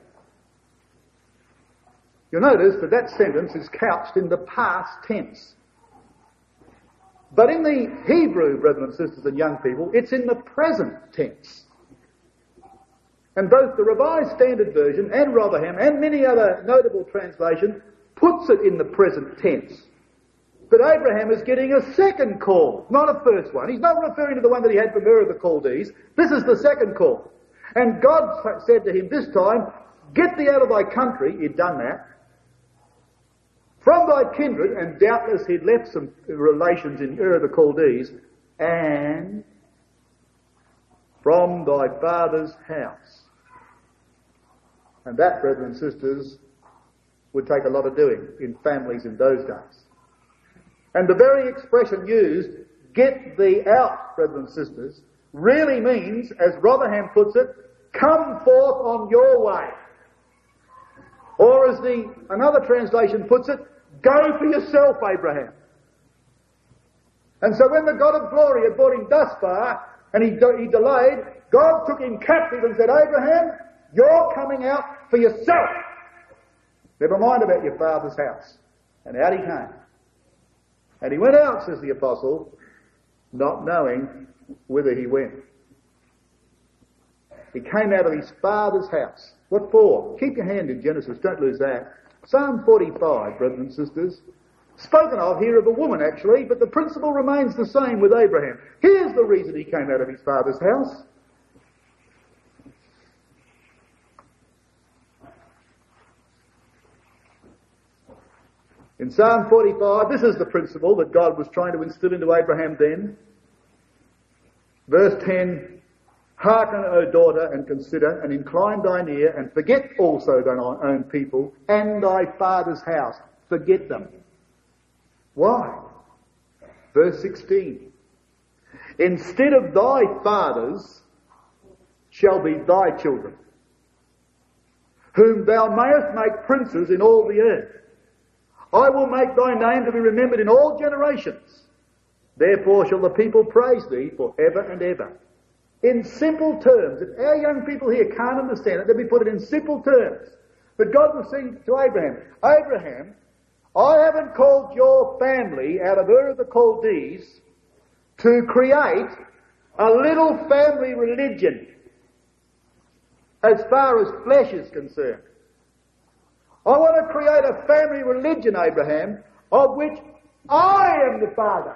[SPEAKER 3] You'll notice that that sentence is couched in the past tense. But in the Hebrew, brethren and sisters and young people, it's in the present tense. And both the Revised Standard Version and Rotherham and many other notable translations puts it in the present tense. But Abraham is getting a second call, not a first one. He's not referring to the one that he had from Ur of the Chaldees. This is the second call. And God said to him this time, get thee out of thy country. He'd done that. From thy kindred, and doubtless he'd left some relations in Ur of the Chaldees, and from thy father's house. And that, brethren and sisters, would take a lot of doing in families in those days. And the very expression used, get thee out, brethren and sisters, really means, as Rotherham puts it, come forth on your way. Or as another translation puts it, go for yourself, Abraham. And so when the God of glory had brought him thus far, and he delayed, God took him captive and said, Abraham, you're coming out for yourself. Never mind about your father's house. And out he came. And he went out, says the apostle, not knowing whither he went. He came out of his father's house. What for? Keep your hand in Genesis, don't lose that. Psalm 45, brothers and sisters, spoken of here of a woman actually, but the principle remains the same with Abraham. Here's the reason he came out of his father's house. In Psalm 45, this is the principle that God was trying to instill into Abraham then. Verse 10, hearken, O daughter, and consider, and incline thine ear, and forget also thine own people, and thy father's house. Forget them. Why? Verse 16. Instead of thy fathers shall be thy children, whom thou mayest make princes in all the earth. I will make thy name to be remembered in all generations. Therefore shall the people praise thee for ever and ever. In simple terms, if our young people here can't understand it, let me put it in simple terms. But God was saying to Abraham, Abraham, I haven't called your family out of Ur of the Chaldees to create a little family religion as far as flesh is concerned. I want to create a family religion, Abraham, of which I am the father.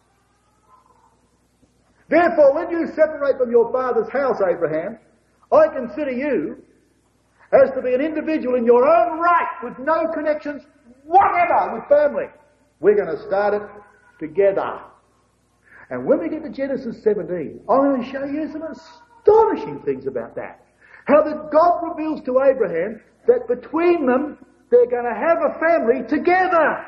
[SPEAKER 3] Therefore, when you separate from your father's house, Abraham, I consider you as to be an individual in your own right with no connections whatever with family. We're going to start it together. And when we get to Genesis 17, I'm going to show you some astonishing things about that. How that God reveals to Abraham that between them, they're going to have a family together.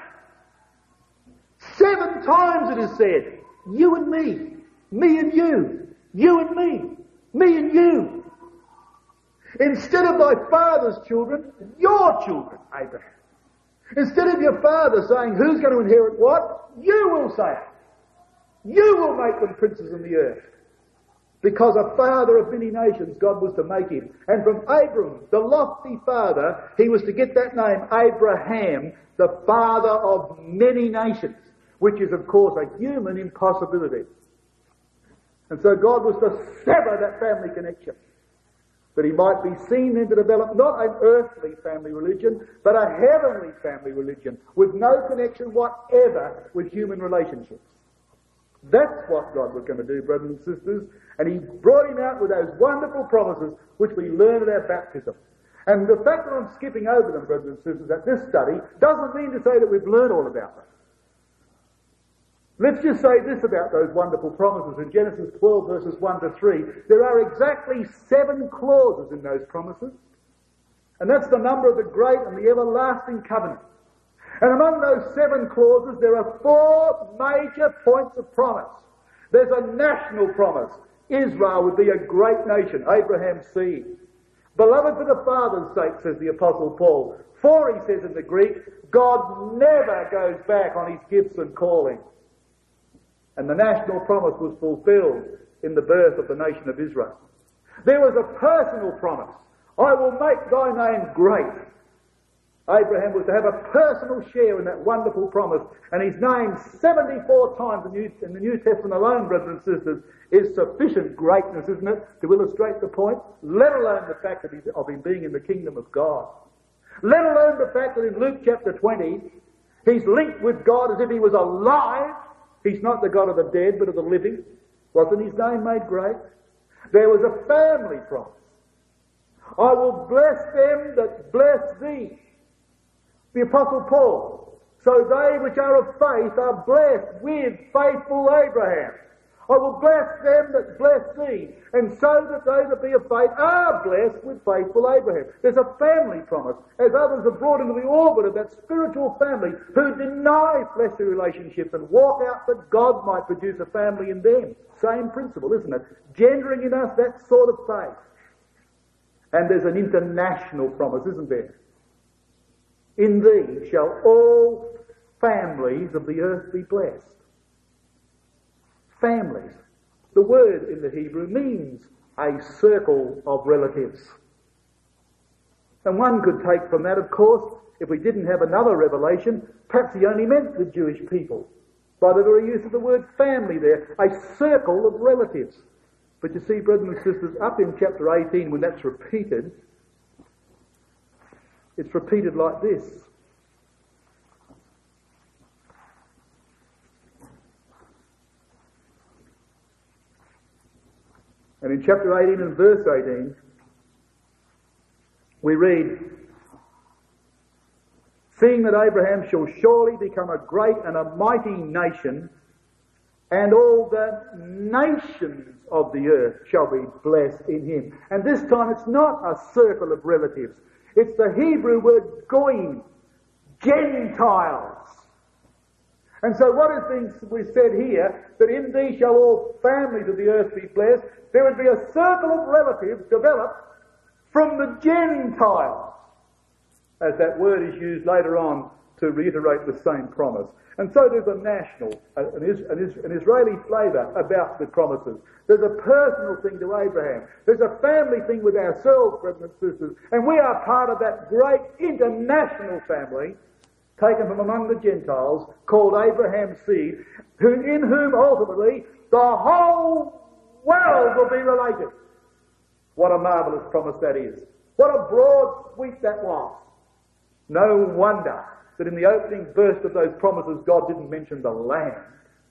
[SPEAKER 3] 7 times it is said, you and me and you and me and you. Instead of thy father's children, your children, Abraham. Instead of your father saying who's going to inherit what, you will say it. You will make them princes in the earth. Because a father of many nations God was to make him. And from Abram, the lofty father, he was to get that name, Abraham, the father of many nations, which is of course a human impossibility. And so God was to sever that family connection, that he might be seen then to develop not an earthly family religion, but a heavenly family religion, with no connection whatever with human relationships. That's what God was going to do, brothers and sisters, and he brought him out with those wonderful promises which we learn at our baptism. And the fact that I'm skipping over them, brothers and sisters, at this study, doesn't mean to say that we've learned all about them. Let's just say this about those wonderful promises. In Genesis 12 verses 1 to 3, there are exactly 7 clauses in those promises. And that's the number of the great and the everlasting covenant. And among those 7 clauses, there are 4 major points of promise. There's a national promise. Israel would be a great nation, Abraham's seed. Beloved for the Father's sake, says the Apostle Paul. For, he says in the Greek, God never goes back on his gifts and calling. And the national promise was fulfilled in the birth of the nation of Israel. There was a personal promise. I will make thy name great. Abraham was to have a personal share in that wonderful promise, and his name 74 times in the New Testament alone, brothers and sisters, is sufficient greatness, isn't it, to illustrate the point, let alone the fact of him being in the kingdom of God. Let alone the fact that in Luke chapter 20, he's linked with God as if he was alive. He's not the God of the dead, but of the living. Wasn't his name made great? There was a family promise. I will bless them that bless thee. The Apostle Paul. So they which are of faith are blessed with faithful Abraham. I will bless them that bless thee. And so that they that be of faith are blessed with faithful Abraham. There's a family promise, as others are brought into the orbit of that spiritual family who deny fleshly relationships and walk out that God might produce a family in them. Same principle, isn't it? Gendering in us that sort of faith. And there's an international promise, isn't there? In thee shall all families of the earth be blessed. Families. The word in the Hebrew means a circle of relatives. And one could take from that, of course, if we didn't have another revelation, perhaps he only meant the Jewish people. By the very use of the word family there, a circle of relatives. But you see, brothers and sisters, up in chapter 18, when that's repeated, it's repeated like this. And in chapter 18 and verse 18, we read, seeing that Abraham shall surely become a great and a mighty nation, and all the nations of the earth shall be blessed in him. And this time it's not a circle of relatives. It's the Hebrew word goyim, Gentiles. And so what is being said here, that in thee shall all families of the earth be blessed, there would be a circle of relatives developed from the Gentiles, as that word is used later on to reiterate the same promise. And so there's a national, an Israeli flavour about the promises. There's a personal thing to Abraham. There's a family thing with ourselves, brothers and sisters. And we are part of that great international family taken from among the Gentiles called Abraham's seed, in whom ultimately the whole world will be related. What a marvellous promise that is. What a broad sweep that was. No wonder that in the opening burst of those promises God didn't mention the land.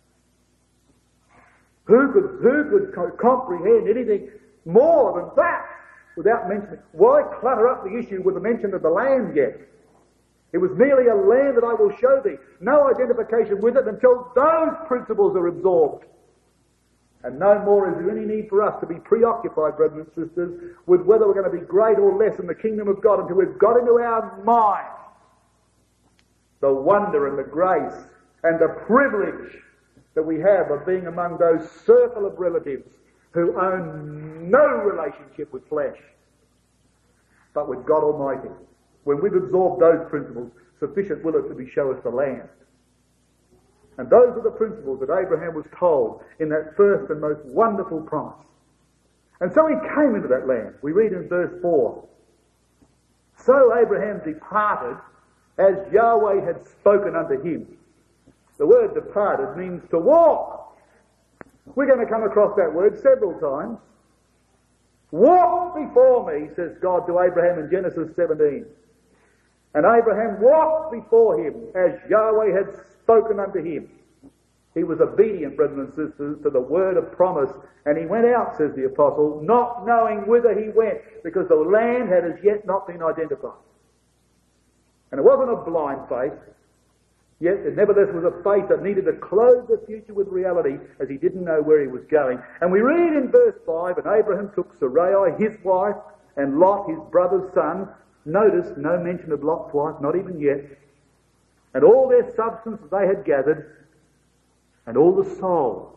[SPEAKER 3] Who could comprehend anything more than that without mentioning? Why clutter up the issue with the mention of the land yet? It was merely a land that I will show thee. No identification with it until those principles are absorbed. And no more is there any need for us to be preoccupied, brothers and sisters, with whether we're going to be great or less in the kingdom of God until we've got into our mind the wonder and the grace and the privilege that we have of being among those circle of relatives who own no relationship with flesh, but with God Almighty. When we've absorbed those principles, sufficient will it to be show us the land. And those are the principles that Abraham was told in that first and most wonderful promise. And so he came into that land. We read in verse 4, so Abraham departed as Yahweh had spoken unto him. The word departed means to walk. We're going to come across that word several times. Walk before me, says God to Abraham in Genesis 17. And Abraham walked before him as Yahweh had spoken unto him. He was obedient, brothers and sisters, to the word of promise, and he went out, says the apostle, not knowing whither he went, because the land had as yet not been identified. And it wasn't a blind faith, yet it nevertheless was a faith that needed to clothe the future with reality, as he didn't know where he was going. And we read in verse 5, and Abraham took Sarai, his wife, and Lot, his brother's son. Notice, no mention of Lot's wife, not even yet. And all their substance that they had gathered, and all the souls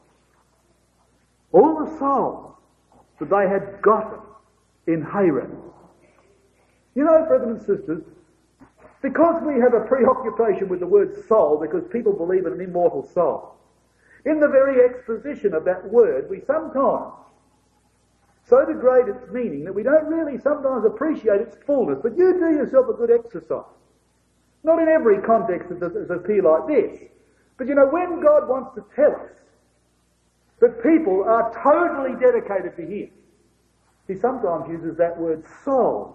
[SPEAKER 3] that they had gotten in Haran. You know, brothers and sisters, because we have a preoccupation with the word soul, because people believe in an immortal soul, in the very exposition of that word, we sometimes so degrade its meaning that we don't really sometimes appreciate its fullness. But you do yourself a good exercise. Not in every context does it appear like this. But you know, when God wants to tell us that people are totally dedicated to Him, He sometimes uses that word soul.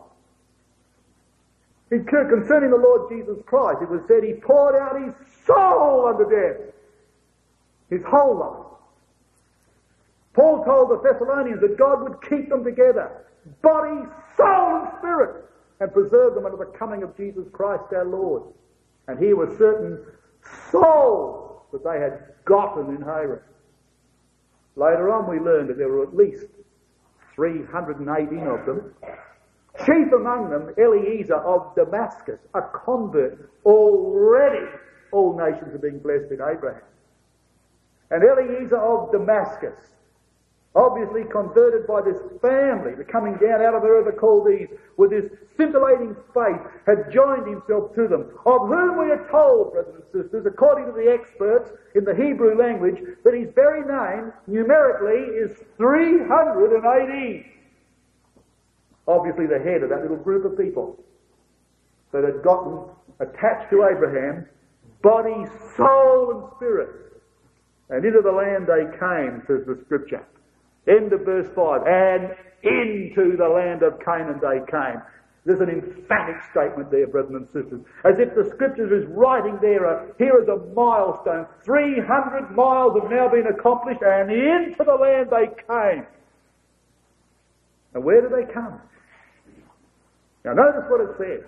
[SPEAKER 3] Concerning the Lord Jesus Christ, it was said He poured out His soul unto death. His whole life. Paul told the Thessalonians that God would keep them together, body, soul and spirit, and preserve them unto the coming of Jesus Christ our Lord. And here were certain souls that they had gotten in Haran. Later on we learned that there were at least 318 of them. Chief among them, Eliezer of Damascus, a convert. Already all nations are being blessed in Abraham. And Eliezer of Damascus, obviously converted by this family, the coming down out of Ur of the Chaldees, with this scintillating faith, had joined himself to them, of whom we are told, brothers and sisters, according to the experts in the Hebrew language, that his very name, numerically, is 318. Obviously the head of that little group of people that had gotten attached to Abraham, body, soul and spirit. And into the land they came, says the scripture. End of verse 5. And into the land of Canaan they came. There's an emphatic statement there, brothers and sisters. As if the scriptures is writing there, here is a milestone. 300 miles have now been accomplished, and into the land they came. And where did they come? Now notice what it says.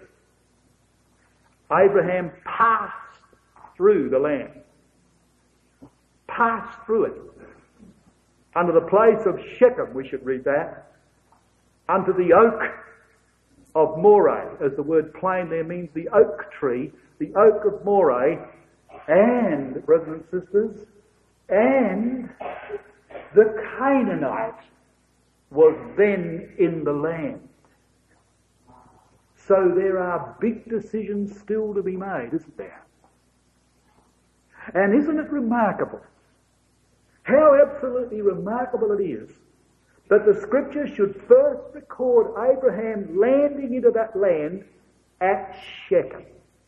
[SPEAKER 3] Abraham passed through the land. Passed through it. Unto the place of Shechem, we should read that. Unto the oak of Moreh, as the word plain there means the oak tree, the oak of Moreh, And, brothers and sisters, and the Canaanite was then in the land. So there are big decisions still to be made, isn't there? And isn't it remarkable, how absolutely remarkable it is, that the Scripture should first record Abraham landing into that land at Shechem.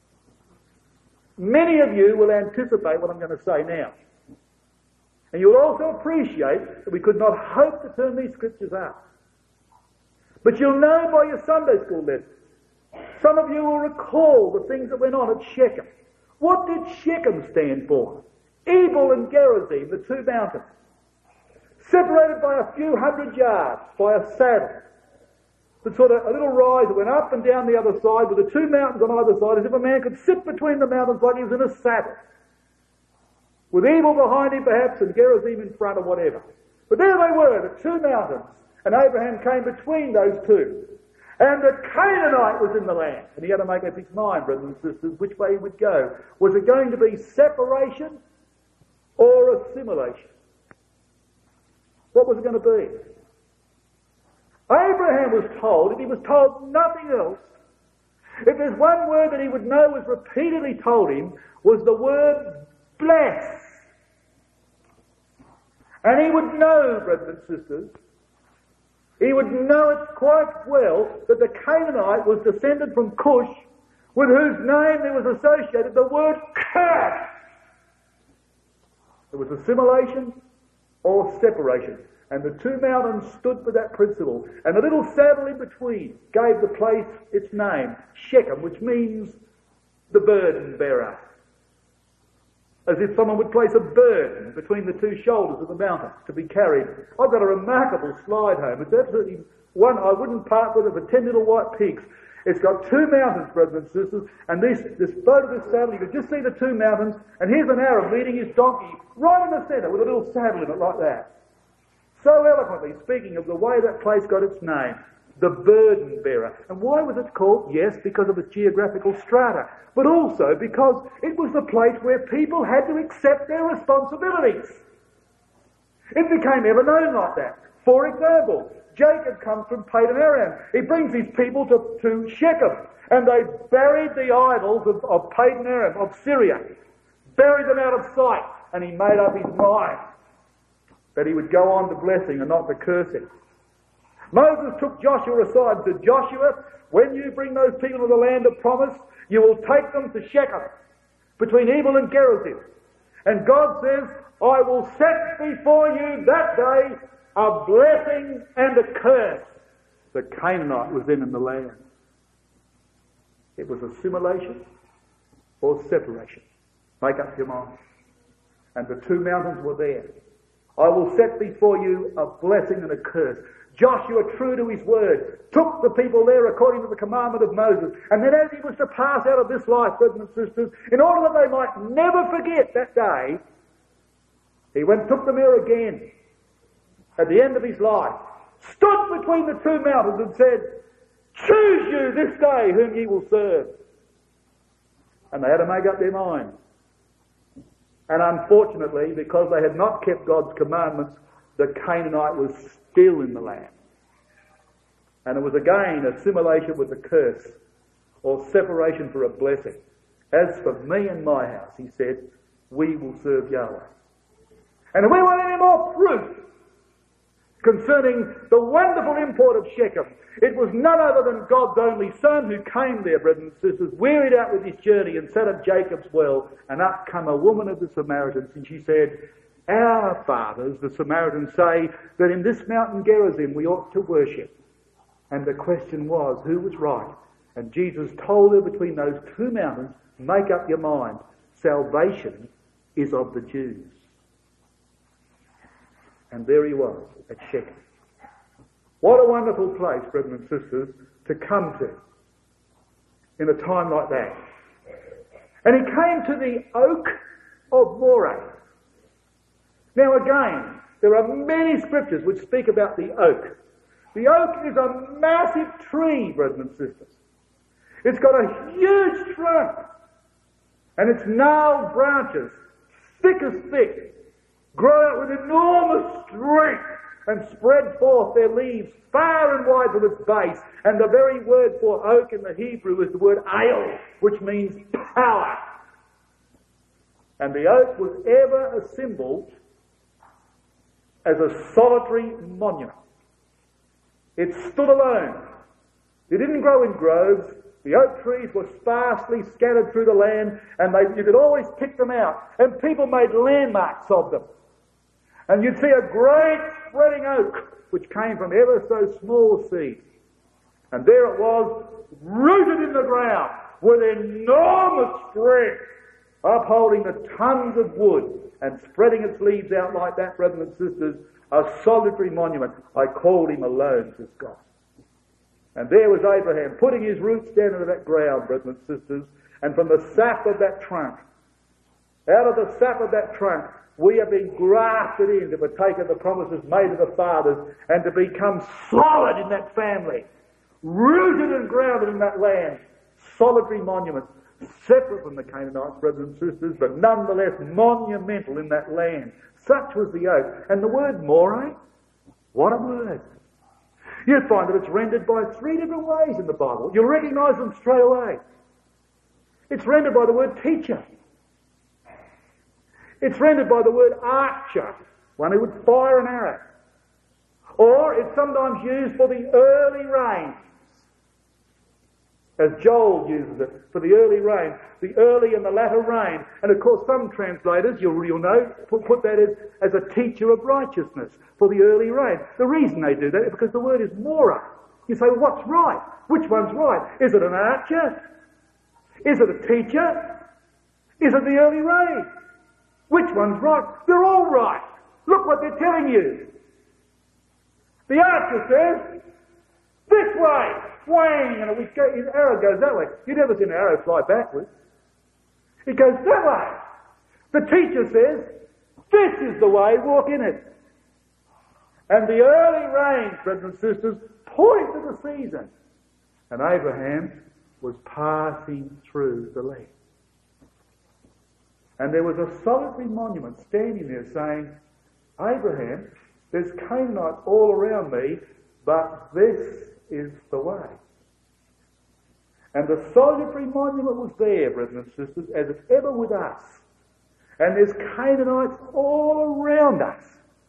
[SPEAKER 3] Many of you will anticipate what I'm going to say now. And you'll also appreciate that we could not hope to turn these Scriptures up. But you'll know by your Sunday school lesson. Some of you will recall the things that went on at Shechem. What did Shechem stand for? Ebal and Gerizim, the two mountains. Separated by a few hundred yards by a saddle. The sort of a little rise that went up and down the other side with the two mountains on either side, as if a man could sit between the mountains like he was in a saddle. With Ebal behind him perhaps and Gerizim in front or whatever. But there they were, the two mountains, and Abraham came between those two. And the Canaanite was in the land. And he had to make up his mind, brothers and sisters, which way he would go. Was it going to be separation or assimilation? What was it going to be? Abraham was told, if he was told nothing else, if there's one word that he would know was repeatedly told him, was the word bless. And he would know, brothers and sisters, he would know it quite well that the Canaanite was descended from Cush, with whose name there was associated the word curse. It was assimilation or separation. And the two mountains stood for that principle. And the little saddle in between gave the place its name, Shechem, which means the burden bearer. As if someone would place a burden between the two shoulders of the mountains to be carried. I've got a remarkable slide home. It's absolutely one I wouldn't part with it for 10 little white pigs. It's got two mountains, brothers and sisters, and this boat of this saddle, you could just see the two mountains, and here's an Arab leading his donkey right in the centre with a little saddle in it like that. So eloquently speaking of the way that place got its name, the burden bearer. And why was it called? Yes, because of its geographical strata, but also because it was the place where people had to accept their responsibilities. It became ever known like that. For example, Jacob comes from Padan Aram. He brings his people to Shechem, and they buried the idols of Padan Aram, of Syria, buried them out of sight, and he made up his mind that he would go on to blessing and not to cursing. Moses took Joshua aside and said, Joshua, when you bring those people to the land of promise, you will take them to Shechem, between Ebal and Gerizim. And God says, I will set before you that day a blessing and a curse. The Canaanite was then in the land. It was assimilation or separation. Make up your mind. And the two mountains were there. I will set before you a blessing and a curse. Joshua, true to his word, took the people there according to the commandment of Moses. And then as he was to pass out of this life, brothers and sisters, in order that they might never forget that day, he took them there again at the end of his life, stood between the two mountains and said, choose you this day whom ye will serve. And they had to make up their mind. And unfortunately, because they had not kept God's commandments, the Canaanite was still in the land. And it was again assimilation with the curse, or separation for a blessing. As for me and my house, he said, we will serve Yahweh. And if we want any more proof concerning the wonderful import of Shechem, it was none other than God's only Son who came there, brothers and sisters, wearied out with his journey, and sat at Jacob's well, and up come a woman of the Samaritans, and she said, our fathers, the Samaritans, say that in this mountain Gerizim we ought to worship. And the question was, who was right? And Jesus told her between those two mountains, make up your mind, salvation is of the Jews. And there he was at Shechem. What a wonderful place, brothers and sisters, to come to in a time like that. And he came to the oak of Moreh. Now again, there are many scriptures which speak about the oak. The oak is a massive tree, brothers and sisters. It's got a huge trunk. and its gnarled branches, thick as thick, grow out with enormous strength and spread forth their leaves far and wide from its base. And the very word for oak in the Hebrew is the word ale, which means power. And the oak was ever a symbol as a solitary monument. It stood alone. It didn't grow in groves. The oak trees were sparsely scattered through the land, and you could always pick them out. And people made landmarks of them. And you'd see a great spreading oak, which came from ever so small seed. And there it was, rooted in the ground, with enormous strength, upholding the tons of wood, and spreading its leaves out like that, brothers and sisters, a solitary monument. I called him alone, says God. And there was Abraham, putting his roots down into that ground, brothers and sisters, and from the sap of that trunk, out of the sap of that trunk, we have been grafted in to partake of the promises made to the fathers and to become solid in that family, rooted and grounded in that land, solitary monuments, separate from the Canaanites, brothers and sisters, but nonetheless monumental in that land. Such was the oak. And the word more, what a word. You'll find that it's rendered by 3 different ways in the Bible. You'll recognise them straight away. It's rendered by the word teacher. It's rendered by the word archer, one who would fire an arrow. Or it's sometimes used for the early rains, as Joel uses it, for the early rain, the early and the latter rain. And of course some translators, you'll know, put that as a teacher of righteousness, for the early rain. The reason they do that is because the word is mora. You say, well, what's right? Which one's right? Is it an archer? Is it a teacher? Is it the early rain? Which one's right? They're all right. Look what they're telling you. The archer says, this way, swing, and his arrow goes that way. You've never seen an arrow fly backwards. It goes that way. The teacher says, this is the way, walk in it. And the early rains, brothers and sisters, point to the season. And Abraham was passing through the land. And there was a solitary monument standing there saying, Abraham, there's Canaanites all around me, but this is the way. And the solitary monument was there, brothers and sisters, as it's ever with us. And there's Canaanites all around us.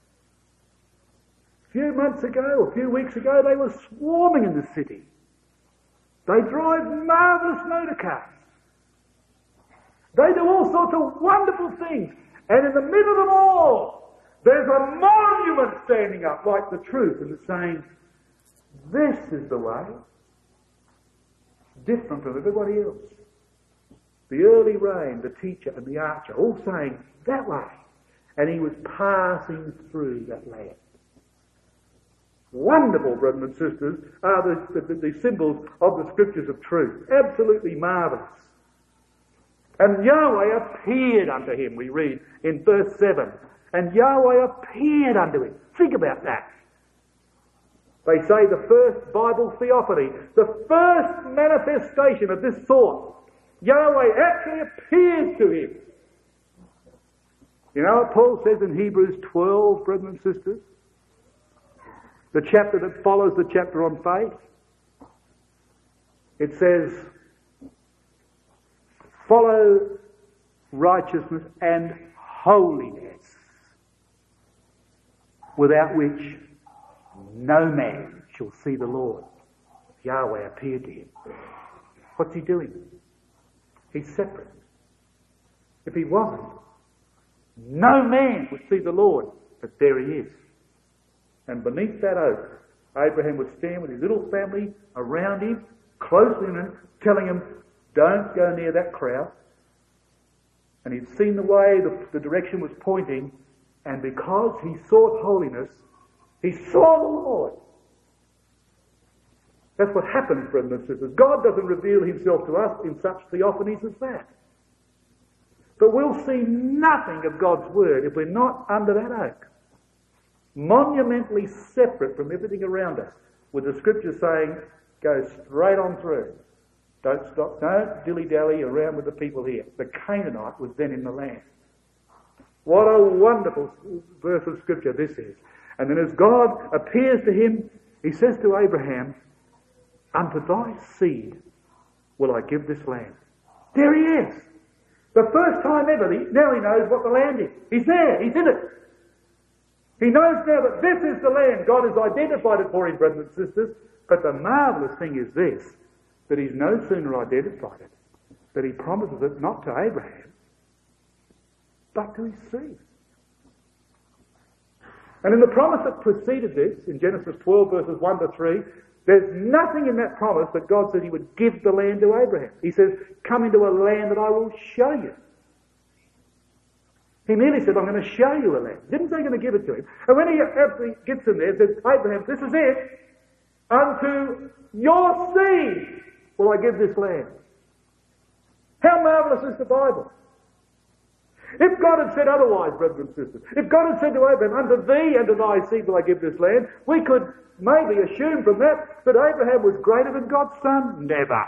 [SPEAKER 3] A few months ago, a few weeks ago, they were swarming in the city. They drive marvellous motor cars. They do all sorts of wonderful things. And in the middle of them all, there's a monument standing up like the truth, and it's saying, this is the way, different from everybody else. The early rain, the teacher and the archer, all saying, that way. And he was passing through that land. Wonderful, brothers and sisters, are the symbols of the scriptures of truth. Absolutely marvellous. And Yahweh appeared unto him, we read in verse 7. And Yahweh appeared unto him. Think about that. They say the first Bible theophany, the first manifestation of this sort. Yahweh actually appears to him. You know what Paul says in Hebrews 12, brothers and sisters? The chapter that follows the chapter on faith. It says, follow righteousness and holiness, without which no man shall see the Lord. Yahweh appeared to him. What's he doing? He's separate. If he wasn't, no man would see the Lord. But there he is. And beneath that oak, Abraham would stand with his little family around him, closely in him, telling him, don't go near that crowd. And he'd seen the way the direction was pointing, and because he sought holiness, he saw the Lord. That's what happens, brothers and sisters. God doesn't reveal himself to us in such theophanies as that. But we'll see nothing of God's word if we're not under that oak. Monumentally separate from everything around us, with the scripture saying, go straight on through. Don't stop, don't dilly-dally around with the people here. The Canaanite was then in the land. What a wonderful verse of Scripture this is. And then as God appears to him, he says to Abraham, unto thy seed will I give this land. There he is. The first time ever, now he knows what the land is. He's there, he's in it. He knows now that this is the land. God has identified it for him, brothers and sisters. But the marvellous thing is this, that he's no sooner identified it, that he promises it not to Abraham, but to his seed. And in the promise that preceded this, in Genesis 12 verses 1 to 3, there's nothing in that promise that God said he would give the land to Abraham. He says, come into a land that I will show you. He merely said, I'm going to show you a land. Didn't say I'm going to give it to him. And when he actually gets in there, says, Abraham, this is it. Unto your seed will I give this land. How marvellous is the Bible? If God had said otherwise, brothers and sisters, if God had said to Abraham, unto thee and to thy seed will I give this land, we could maybe assume from that Abraham was greater than God's son. Never.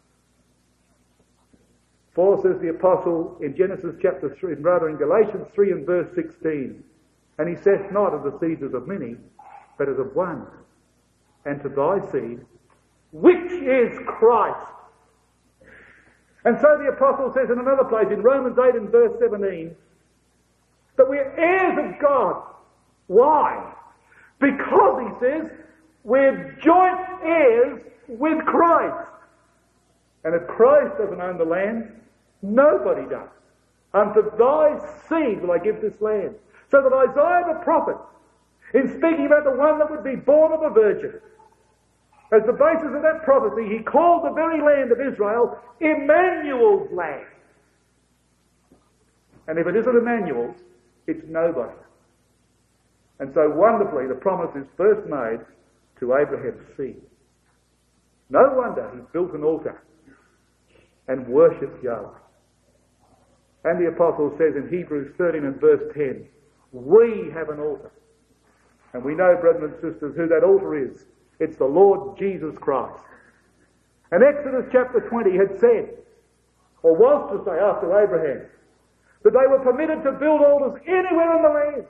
[SPEAKER 3] Paul says the apostle in Genesis chapter 3, rather in Galatians 3 and verse 16, and he saith not of the seeds as of many, but as of one, and to thy seed, which is Christ. And so the apostle says in another place, in Romans 8 and verse 17, that we're heirs of God. Why? Because, he says, we're joint heirs with Christ. And if Christ doesn't own the land, nobody does. Unto thy seed will I give this land. So that Isaiah the prophet, in speaking about the one that would be born of a virgin, as the basis of that prophecy, he called the very land of Israel Emmanuel's land. And if it isn't Emmanuel's, it's nobody. And so wonderfully, the promise is first made to Abraham's seed. No wonder he built an altar and worshipped Yahweh. And the apostle says in Hebrews 13 and verse 10, we have an altar. And we know, brothers and sisters, who that altar is. It's the Lord Jesus Christ. And Exodus chapter 20 had said, or was to say after Abraham, that they were permitted to build altars anywhere in the land.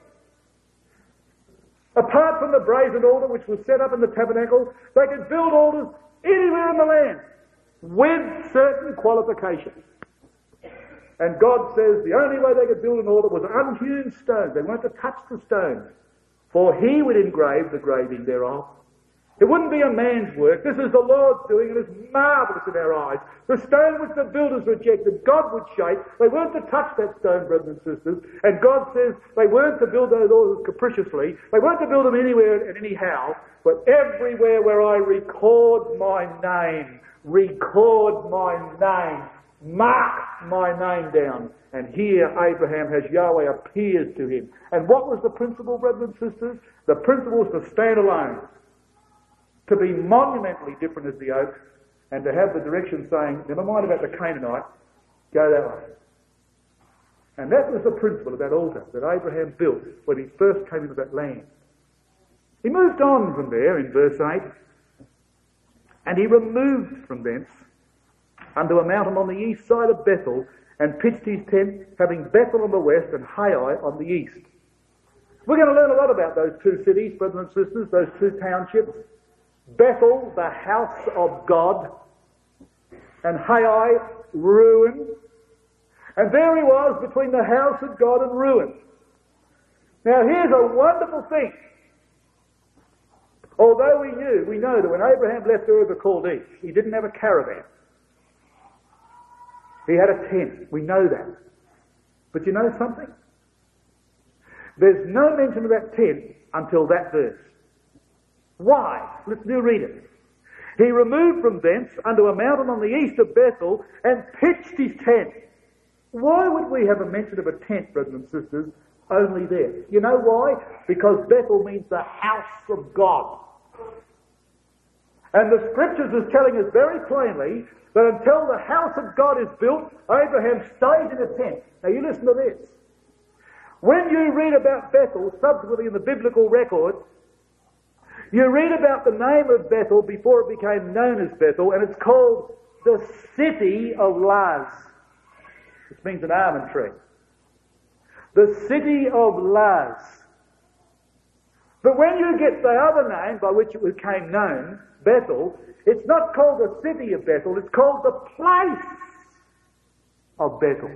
[SPEAKER 3] Apart from the brazen altar which was set up in the tabernacle, they could build altars anywhere in the land with certain qualifications. And God says the only way they could build an altar was unhewn stones. They weren't to touch the stones, for he would engrave the graving thereof. It wouldn't be a man's work. This is the Lord's doing, and it's marvellous in our eyes. The stone which the builders rejected, God would shape. They weren't to touch that stone, brothers and sisters. And God says they weren't to build those altars capriciously. They weren't to build them anywhere and anyhow, but everywhere where I record my name, mark my name down. And here Abraham has Yahweh appears to him. And what was the principle, brothers and sisters? The principle was to stand alone, to be monumentally different as the oak, and to have the direction saying, never mind about the Canaanite, go that way. And that was the principle of that altar that Abraham built when he first came into that land. He moved on from there in verse 8, and he removed from thence unto a mountain on the east side of Bethel, and pitched his tent, having Bethel on the west and Hai on the east. We're going to learn a lot about those two cities, brothers and sisters, those two townships. Bethel, the house of God, and Hai, ruin. And there he was between the house of God and ruin. Now here's a wonderful thing. Although we know that when Abraham left Ur of the Chaldees, he didn't have a caravan. He had a tent. We know that. But you know something? There's no mention of that tent until that verse. Why? Let's read it. He removed from thence unto a mountain on the east of Bethel and pitched his tent. Why would we have a mention of a tent, brothers and sisters, only there? You know why? Because Bethel means the house of God. And the Scriptures is telling us very plainly that until the house of God is built, Abraham stays in a tent. Now you listen to this. When you read about Bethel, subsequently in the biblical record, you read about the name of Bethel before it became known as Bethel, and it's called the city of Luz, which means an almond tree. The city of Luz. But when you get the other name by which it became known, Bethel, it's not called the city of Bethel, it's called the place of Bethel.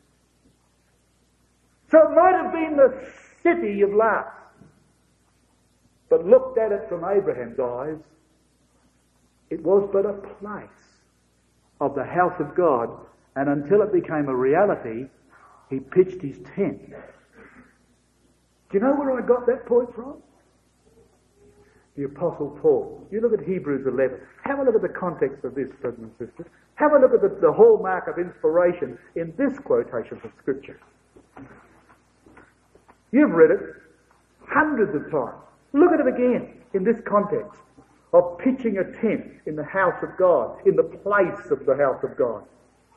[SPEAKER 3] So it might have been the city of Luz. But looked at it from Abraham's eyes, it was but a place of the house of God, and until it became a reality, he pitched his tent. Do you know where I got that point from? The Apostle Paul. You look at Hebrews 11. Have a look at the context of this, brothers and sisters. Have a look at the hallmark of inspiration in this quotation from Scripture. You've read it hundreds of times. Look at it again in this context of pitching a tent in the house of God, in the place of the house of God.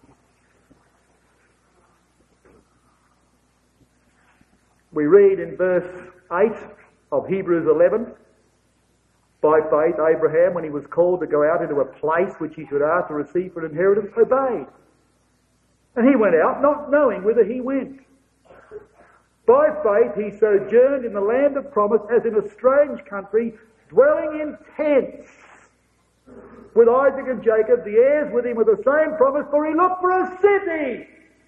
[SPEAKER 3] We read in verse 8 of Hebrews 11, by faith Abraham, when he was called to go out into a place which he should after receive for an inheritance, obeyed. And he went out not knowing whither he went. By faith he sojourned in the land of promise as in a strange country, dwelling in tents with Isaac and Jacob, the heirs with him with the same promise, for he looked for a city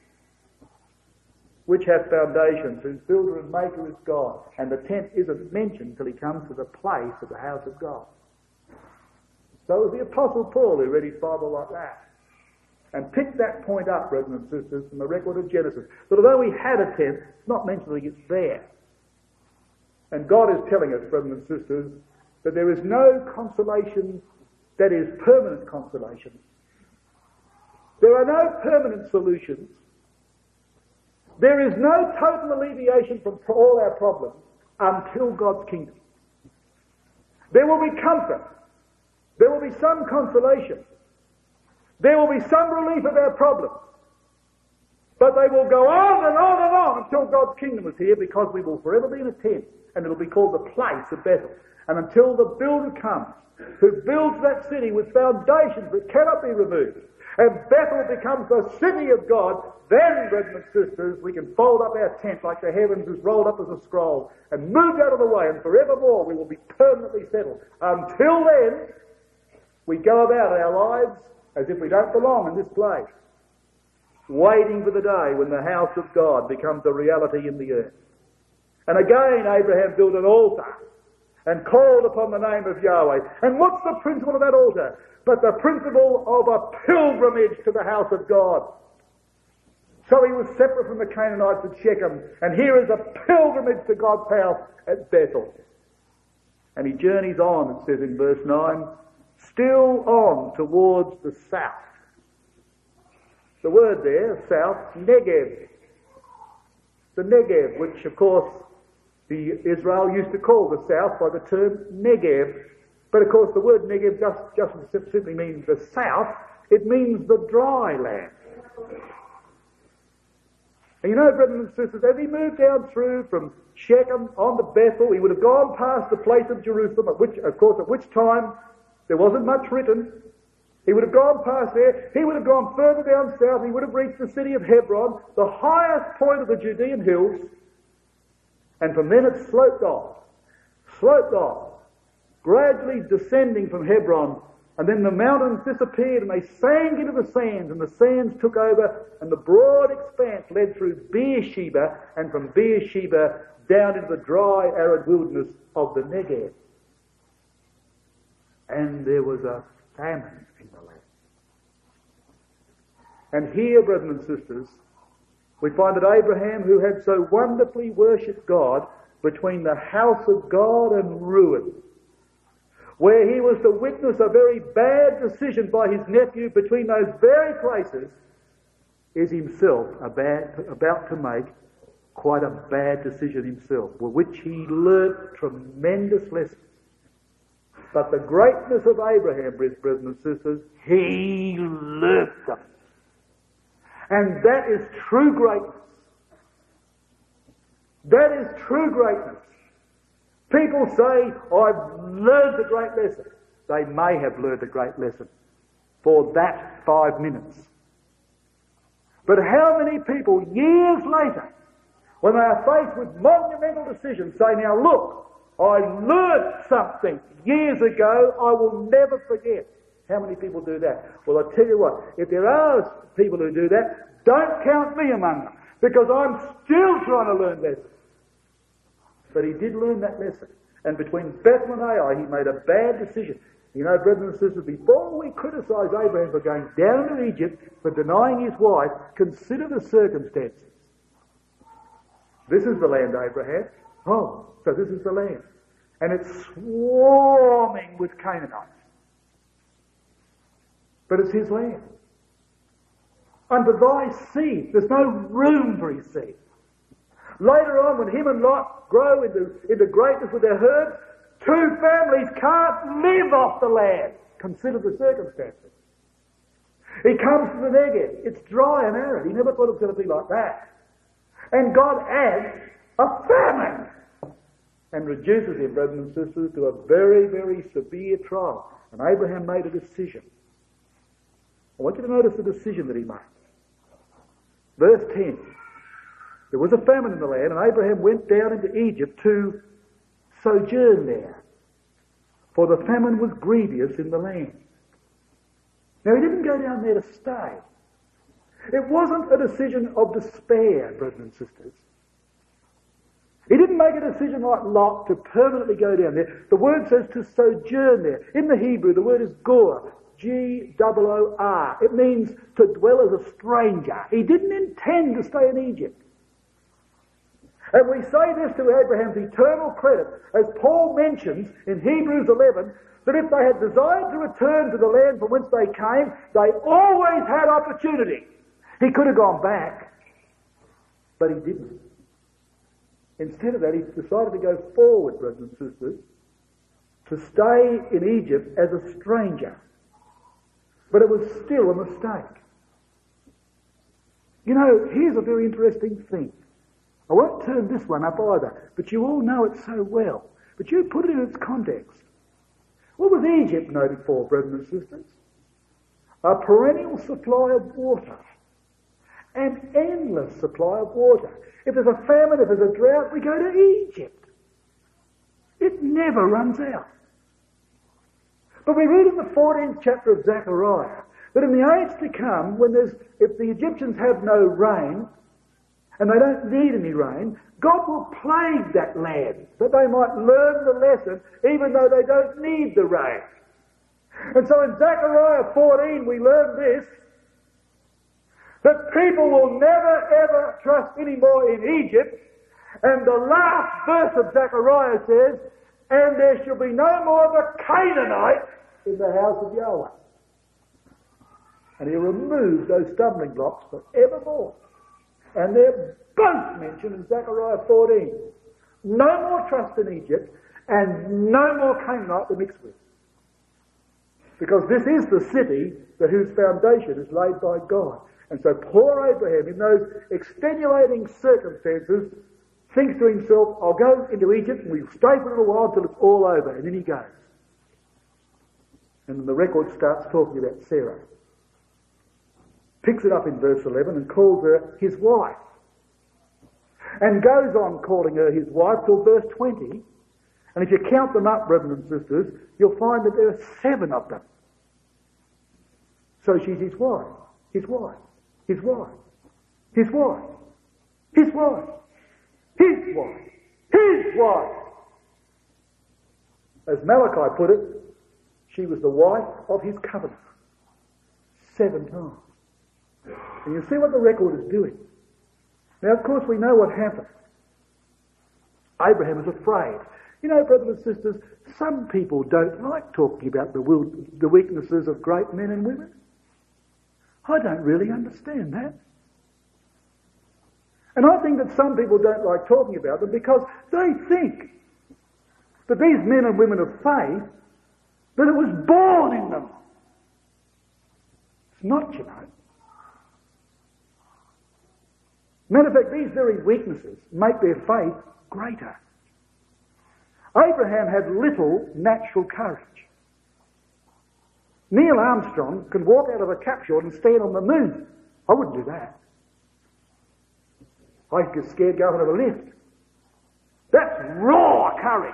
[SPEAKER 3] which hath foundations, whose builder and maker is God. And the tent isn't mentioned till he comes to the place of the house of God. So it was the Apostle Paul who read his Bible like that and picked that point up, brothers and sisters, from the record of Genesis. That although he had a tent, it's not mentioning it's there. And God is telling us, brothers and sisters, that there is no consolation that is permanent consolation. There are no permanent solutions. There is no total alleviation from all our problems until God's kingdom. There will be comfort. There will be some consolation. There will be some relief of our problems. But they will go on and on and on until God's kingdom is here, because we will forever be in a tent, and it will be called the place of Bethel. And until the builder comes, who builds that city with foundations that cannot be removed, and Bethel becomes the city of God, then, brothers and sisters, we can fold up our tent like the heavens is rolled up as a scroll and moved out of the way, and forevermore we will be permanently settled. Until then, we go about our lives as if we don't belong in this place, waiting for the day when the house of God becomes a reality in the earth. And again, Abraham built an altar and called upon the name of Yahweh. And what's the principle of that altar? But the principle of a pilgrimage to the house of God. So he was separate from the Canaanites at Shechem, and here is a pilgrimage to God's house at Bethel. And he journeys on, it says in verse 9, still on towards the south. The word there, south, Negev. The Negev, which of course Israel used to call the south by the term Negev. But of course the word Negev just simply means the south. It means the dry land. And you know, brothers and sisters, as he moved down through from Shechem on to Bethel, he would have gone past the place of Jerusalem, at which time there wasn't much written. He would have gone past there. He would have gone further down south. He would have reached the city of Hebron, the highest point of the Judean hills. And from then it sloped off, gradually descending from Hebron. And then the mountains disappeared and they sank into the sands, and the sands took over, and the broad expanse led through Beersheba, and from Beersheba down into the dry, arid wilderness of the Negev. And there was a famine in the land. And here, brothers and sisters, we find that Abraham, who had so wonderfully worshipped God between the house of God and ruin, where he was to witness a very bad decision by his nephew between those very places, is himself about to make quite a bad decision himself, for which he learnt tremendous lessons. But the greatness of Abraham, brothers and sisters, he learnt them. And that is true greatness. That is true greatness. People say, I've learned a great lesson. They may have learned a great lesson. for that 5 minutes. But how many people years later, when they are faced with monumental decisions, say, now look, I learned something years ago I will never forget. How many people do that? Well, I tell you what, if there are people who do that, don't count me among them, because I'm still trying to learn lessons. But he did learn that lesson. And between Bethel and Ai, he made a bad decision. You know, brothers and sisters, before we criticise Abraham for going down to Egypt, for denying his wife, consider the circumstances. This is the land, Abraham. Oh, so this is the land. And it's swarming with Canaanites. But it's his land. Under thy seed, there's no room for his seed. Later on, when him and Lot grow into greatness with their herds, two families can't live off the land. Consider the circumstances. He comes to the Negev. It's dry and arid. He never thought it was going to be like that. And God adds a famine and reduces him, brothers and sisters, to a very, very severe trial. And Abraham made a decision. I want you to notice the decision that he made. Verse 10. There was a famine in the land, and Abraham went down into Egypt to sojourn there, for the famine was grievous in the land. Now, he didn't go down there to stay. It wasn't a decision of despair, brothers and sisters. He didn't make a decision like Lot to permanently go down there. The word says to sojourn there. In the Hebrew, the word is gur, G-O-O-R. It means to dwell as a stranger. He didn't intend to stay in Egypt. And we say this to Abraham's eternal credit, as Paul mentions in Hebrews 11, that if they had desired to return to the land from whence they came, they always had opportunity. He could have gone back, but he didn't. Instead of that, he decided to go forward, brothers and sisters, to stay in Egypt as a stranger. But it was still a mistake. You know, here's a very interesting thing. I won't turn this one up either, but you all know it so well. But you put it in its context. What was Egypt noted for, brothers and sisters? A perennial supply of water. An endless supply of water. If there's a famine, if there's a drought, we go to Egypt. It never runs out. But we read in the 14th chapter of Zechariah that in the age to come, if the Egyptians have no rain, and they don't need any rain, God will plague that land, that they might learn the lesson, even though they don't need the rain. And so in Zechariah 14 we learn this, that people will never ever trust any more in Egypt, and the last verse of Zechariah says, and there shall be no more of a Canaanite in the house of Yahweh. And he removes those stumbling blocks forevermore. And they're both mentioned in Zechariah 14. No more trust in Egypt and no more Canaanite to mix with. Because this is the city whose foundation is laid by God. And so poor Abraham, in those extenuating circumstances, thinks to himself, I'll go into Egypt and we'll stay for a little while until it's all over. And then he goes. And then the record starts talking about Sarah. Picks it up in verse 11 and calls her his wife. And goes on calling her his wife till verse 20. And if you count them up, brothers and sisters, you'll find that there are 7 of them. So she's his wife, his wife, his wife, his wife, his wife, his wife, his wife. As Malachi put it, she was the wife of his covenant. 7 times. And you see what the record is doing. Now, of course, we know what happened. Abraham is afraid. You know, brothers and sisters, some people don't like talking about the weaknesses of great men and women. I don't really understand that. And I think that some people don't like talking about them because they think that these men and women of faith, that it was born in them. It's not, you know. Matter of fact, these very weaknesses make their faith greater. Abraham had little natural courage. Neil Armstrong can walk out of a capsule and stand on the moon. I wouldn't do that. I'd get scared going to the lift. That's raw courage.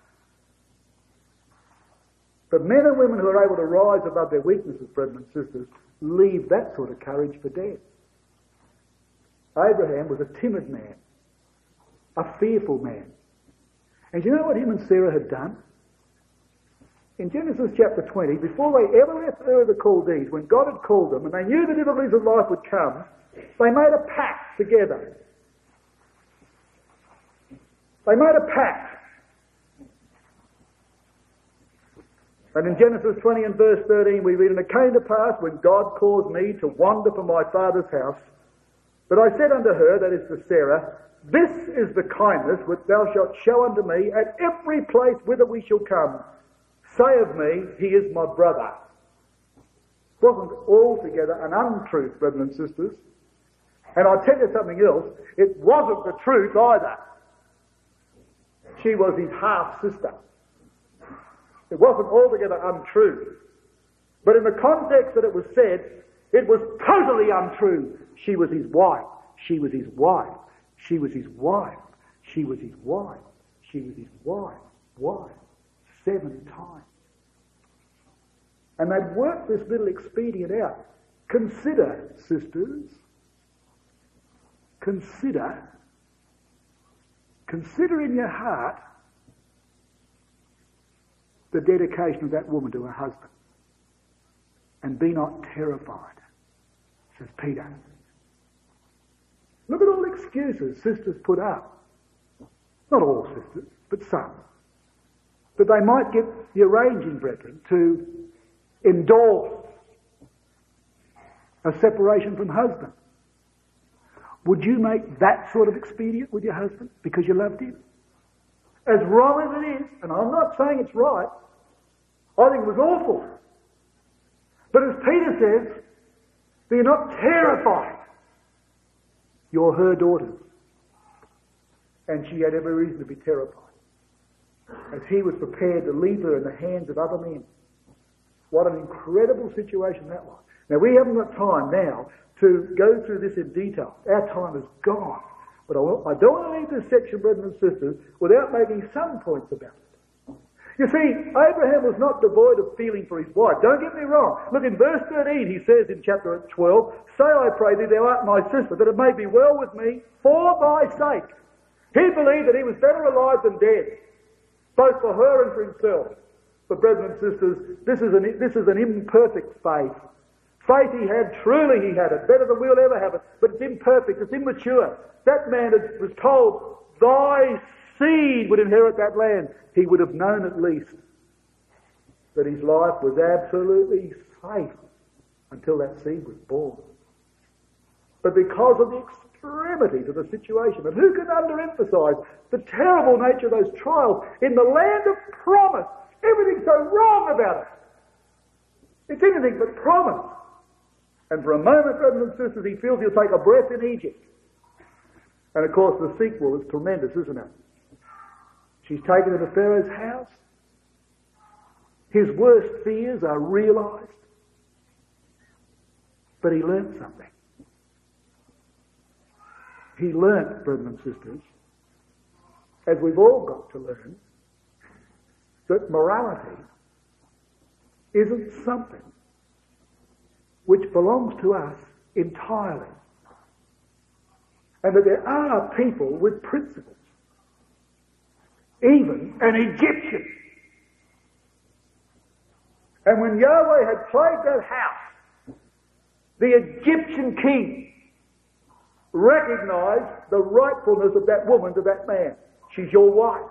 [SPEAKER 3] But men and women who are able to rise above their weaknesses, brethren and sisters, leave that sort of courage for dead. Abraham was a timid man, a fearful man. And do you know what him and Sarah had done? In Genesis chapter 20, before they ever left Ur of the Chaldees, when God had called them and they knew the difficulties of life would come, they made a pact together. They made a pact. And in Genesis 20 and verse 13 we read, "And it came to pass when God caused me to wander from my father's house, that I said unto her," that is to Sarah, "This is the kindness which thou shalt show unto me at every place whither we shall come. Say of me, he is my brother." It wasn't altogether an untruth, brethren and sisters. And I'll tell you something else, it wasn't the truth either. She was his half-sister. It wasn't altogether untrue. But in the context that it was said, it was totally untrue. She was his wife. She was his wife. She was his wife. She was his wife. She was his wife. Wife. 7 times. And they'd worked this little expedient out. Consider, sisters, consider in your heart the dedication of that woman to her husband. And be not terrified, says Peter. Look at all the excuses sisters put up. Not all sisters, but some. But they might get the arranging brethren to endorse a separation from husband. Would you make that sort of expedient with your husband because you loved him? As wrong as it is, and I'm not saying it's right, I think it was awful. But as Peter says, be not terrified. You're her daughters. And she had every reason to be terrified, as he was prepared to leave her in the hands of other men. What an incredible situation that was. Now, we haven't got time now to go through this in detail. Our time is gone. But I don't want to leave this section, brethren and sisters, without making some points about it. You see, Abraham was not devoid of feeling for his wife. Don't get me wrong. Look, in verse 13 he says in chapter 12, "Say, I pray thee, thou art my sister, that it may be well with me for thy sake." He believed that he was better alive than dead, both for her and for himself. But brethren and sisters, this is an imperfect faith. Faith he had, truly he had it, better than we'll ever have it, but it's imperfect, it's immature. That man was told, thy seed would inherit that land. He would have known at least that his life was absolutely safe until that seed was born. But because of the extremities of the situation, and who can underemphasize the terrible nature of those trials in the land of promise? Everything's so wrong about it. It's anything but promise. And for a moment, brothers and sisters, he feels he'll take a breath in Egypt. And of course the sequel is tremendous, isn't it? She's taken to the Pharaoh's house. His worst fears are realised. But he learnt something. He learnt, brethren and sisters, as we've all got to learn, that morality isn't something which belongs to us entirely. And that there are people with principles. Even an Egyptian. And when Yahweh had plagued that house, the Egyptian king recognized the rightfulness of that woman to that man. She's your wife.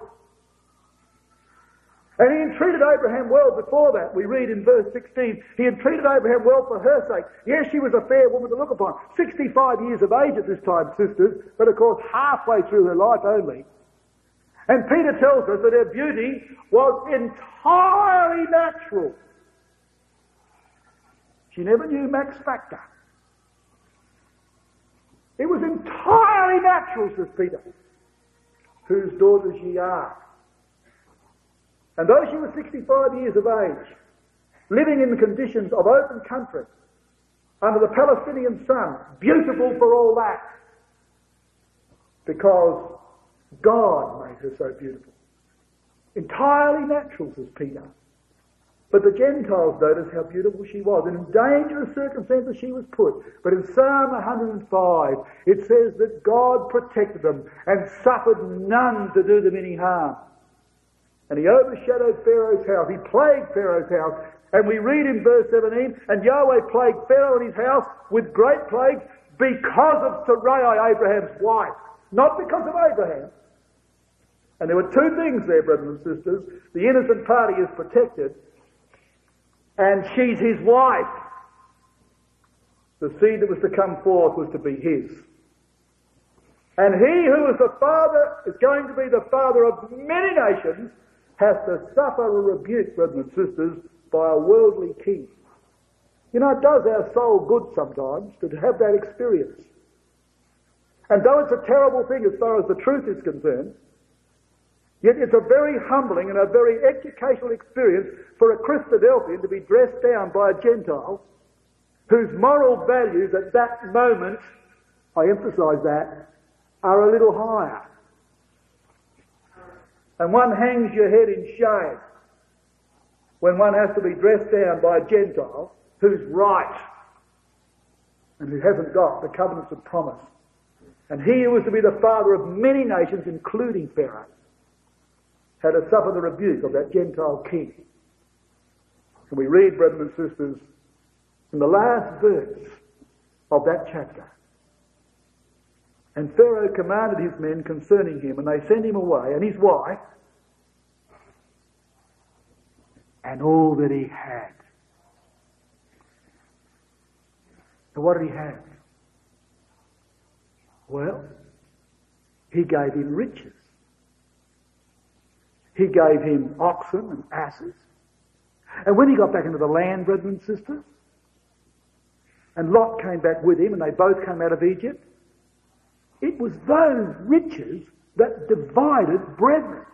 [SPEAKER 3] And he entreated Abraham well before that. We read in verse 16, he entreated Abraham well for her sake. Yes, she was a fair woman to look upon. 65 years of age at this time, sisters, but of course halfway through her life only. And Peter tells us that her beauty was entirely natural. She never knew Max Factor. It was entirely natural, says Peter. Whose daughters ye are. And though she was 65 years of age, living in conditions of open country, under the Palestinian sun, beautiful for all that, because God made her so beautiful. Entirely natural, says Peter. But the Gentiles noticed how beautiful she was, and in dangerous circumstances she was put. But in Psalm 105, it says that God protected them and suffered none to do them any harm. And he overshadowed Pharaoh's house. He plagued Pharaoh's house. And we read in verse 17, and Yahweh plagued Pharaoh and his house with great plagues because of Sarai, Abraham's wife. Not because of Abraham. And there were two things there, brothers and sisters. The innocent party is protected, and she's his wife. The seed that was to come forth was to be his. And he who is the father, is going to be the father of many nations, has to suffer a rebuke, brothers and sisters, by a worldly king. You know, it does our soul good sometimes to have that experience. And though it's a terrible thing as far as the truth is concerned, yet it's a very humbling and a very educational experience for a Christadelphian to be dressed down by a Gentile whose moral values at that moment, I emphasise that, are a little higher. And one hangs your head in shame when one has to be dressed down by a Gentile who's right and who hasn't got the covenants of promise. And he who was to be the father of many nations, including Pharaoh, had to suffer the rebuke of that Gentile king. And we read, brothers and sisters, in the last verse of that chapter, and Pharaoh commanded his men concerning him, and they sent him away, and his wife, and all that he had. So what did he have? Well, he gave him riches. He gave him oxen and asses. And when he got back into the land, brothers and sisters, and Lot came back with him, and they both came out of Egypt, it was those riches that divided brethren.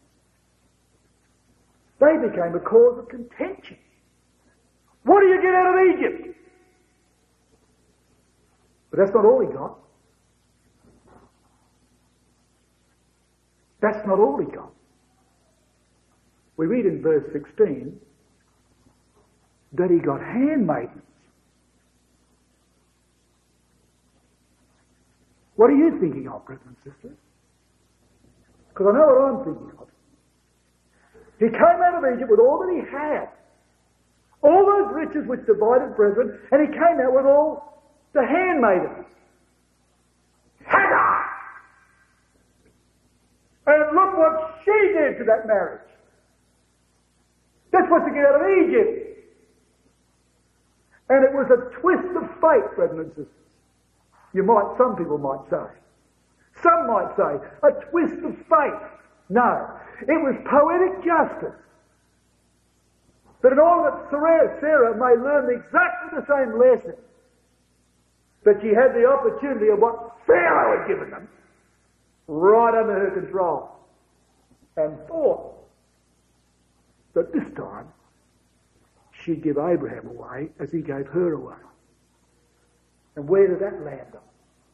[SPEAKER 3] They became a cause of contention. What do you get out of Egypt? But that's not all he got. That's not all he got. We read in verse 16 that he got handmaidens. What are you thinking of, brothers and sisters? Because I know what I'm thinking of. He came out of Egypt with all that he had. All those riches which divided brethren, and he came out with all the handmaidens. Hagar! And look what she did to that marriage. That's what to get out of Egypt. And it was a twist of fate, brothers and sisters. Some people might say. Some might say, a twist of fate. No, it was poetic justice. That in order that Sarah may learn exactly the same lesson, that she had the opportunity of what Pharaoh had given them, right under her control, and thought that this time she'd give Abraham away as he gave her away. And where did that land them?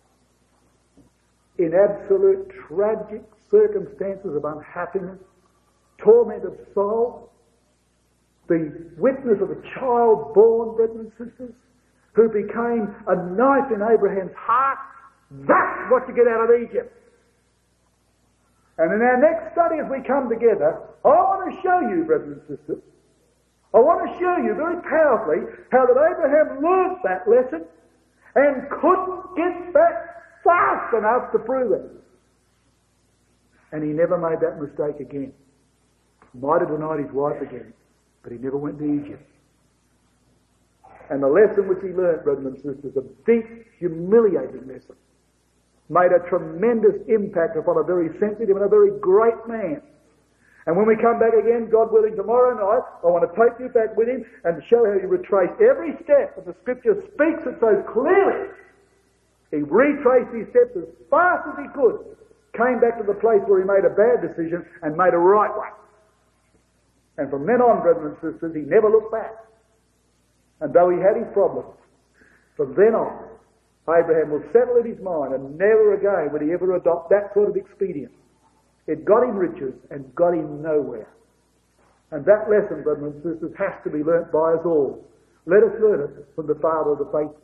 [SPEAKER 3] In absolute tragic circumstances of unhappiness, torment of soul, the witness of a child born, brothers and sisters, who became a knife in Abraham's heart. That's what you get out of Egypt. And in our next study as we come together, I want to show you, brothers and sisters, I want to show you very powerfully how that Abraham learned that lesson and couldn't get back fast enough to prove it. And he never made that mistake again. Might have denied his wife again, but he never went to Egypt. And the lesson which he learned, brothers and sisters, a deep, humiliating lesson, made a tremendous impact upon a very sensitive and a very great man. And when we come back again, God willing, tomorrow night, I want to take you back with him and show how he retraced every step, and the Scripture speaks it so clearly. He retraced his steps as fast as he could, came back to the place where he made a bad decision and made a right one. And from then on, brothers and sisters, he never looked back. And though he had his problems, from then on, Abraham will settle in his mind and never again would he ever adopt that sort of expedient. It got him riches and got him nowhere. And that lesson, brothers and sisters, has to be learnt by us all. Let us learn it from the father of the faith.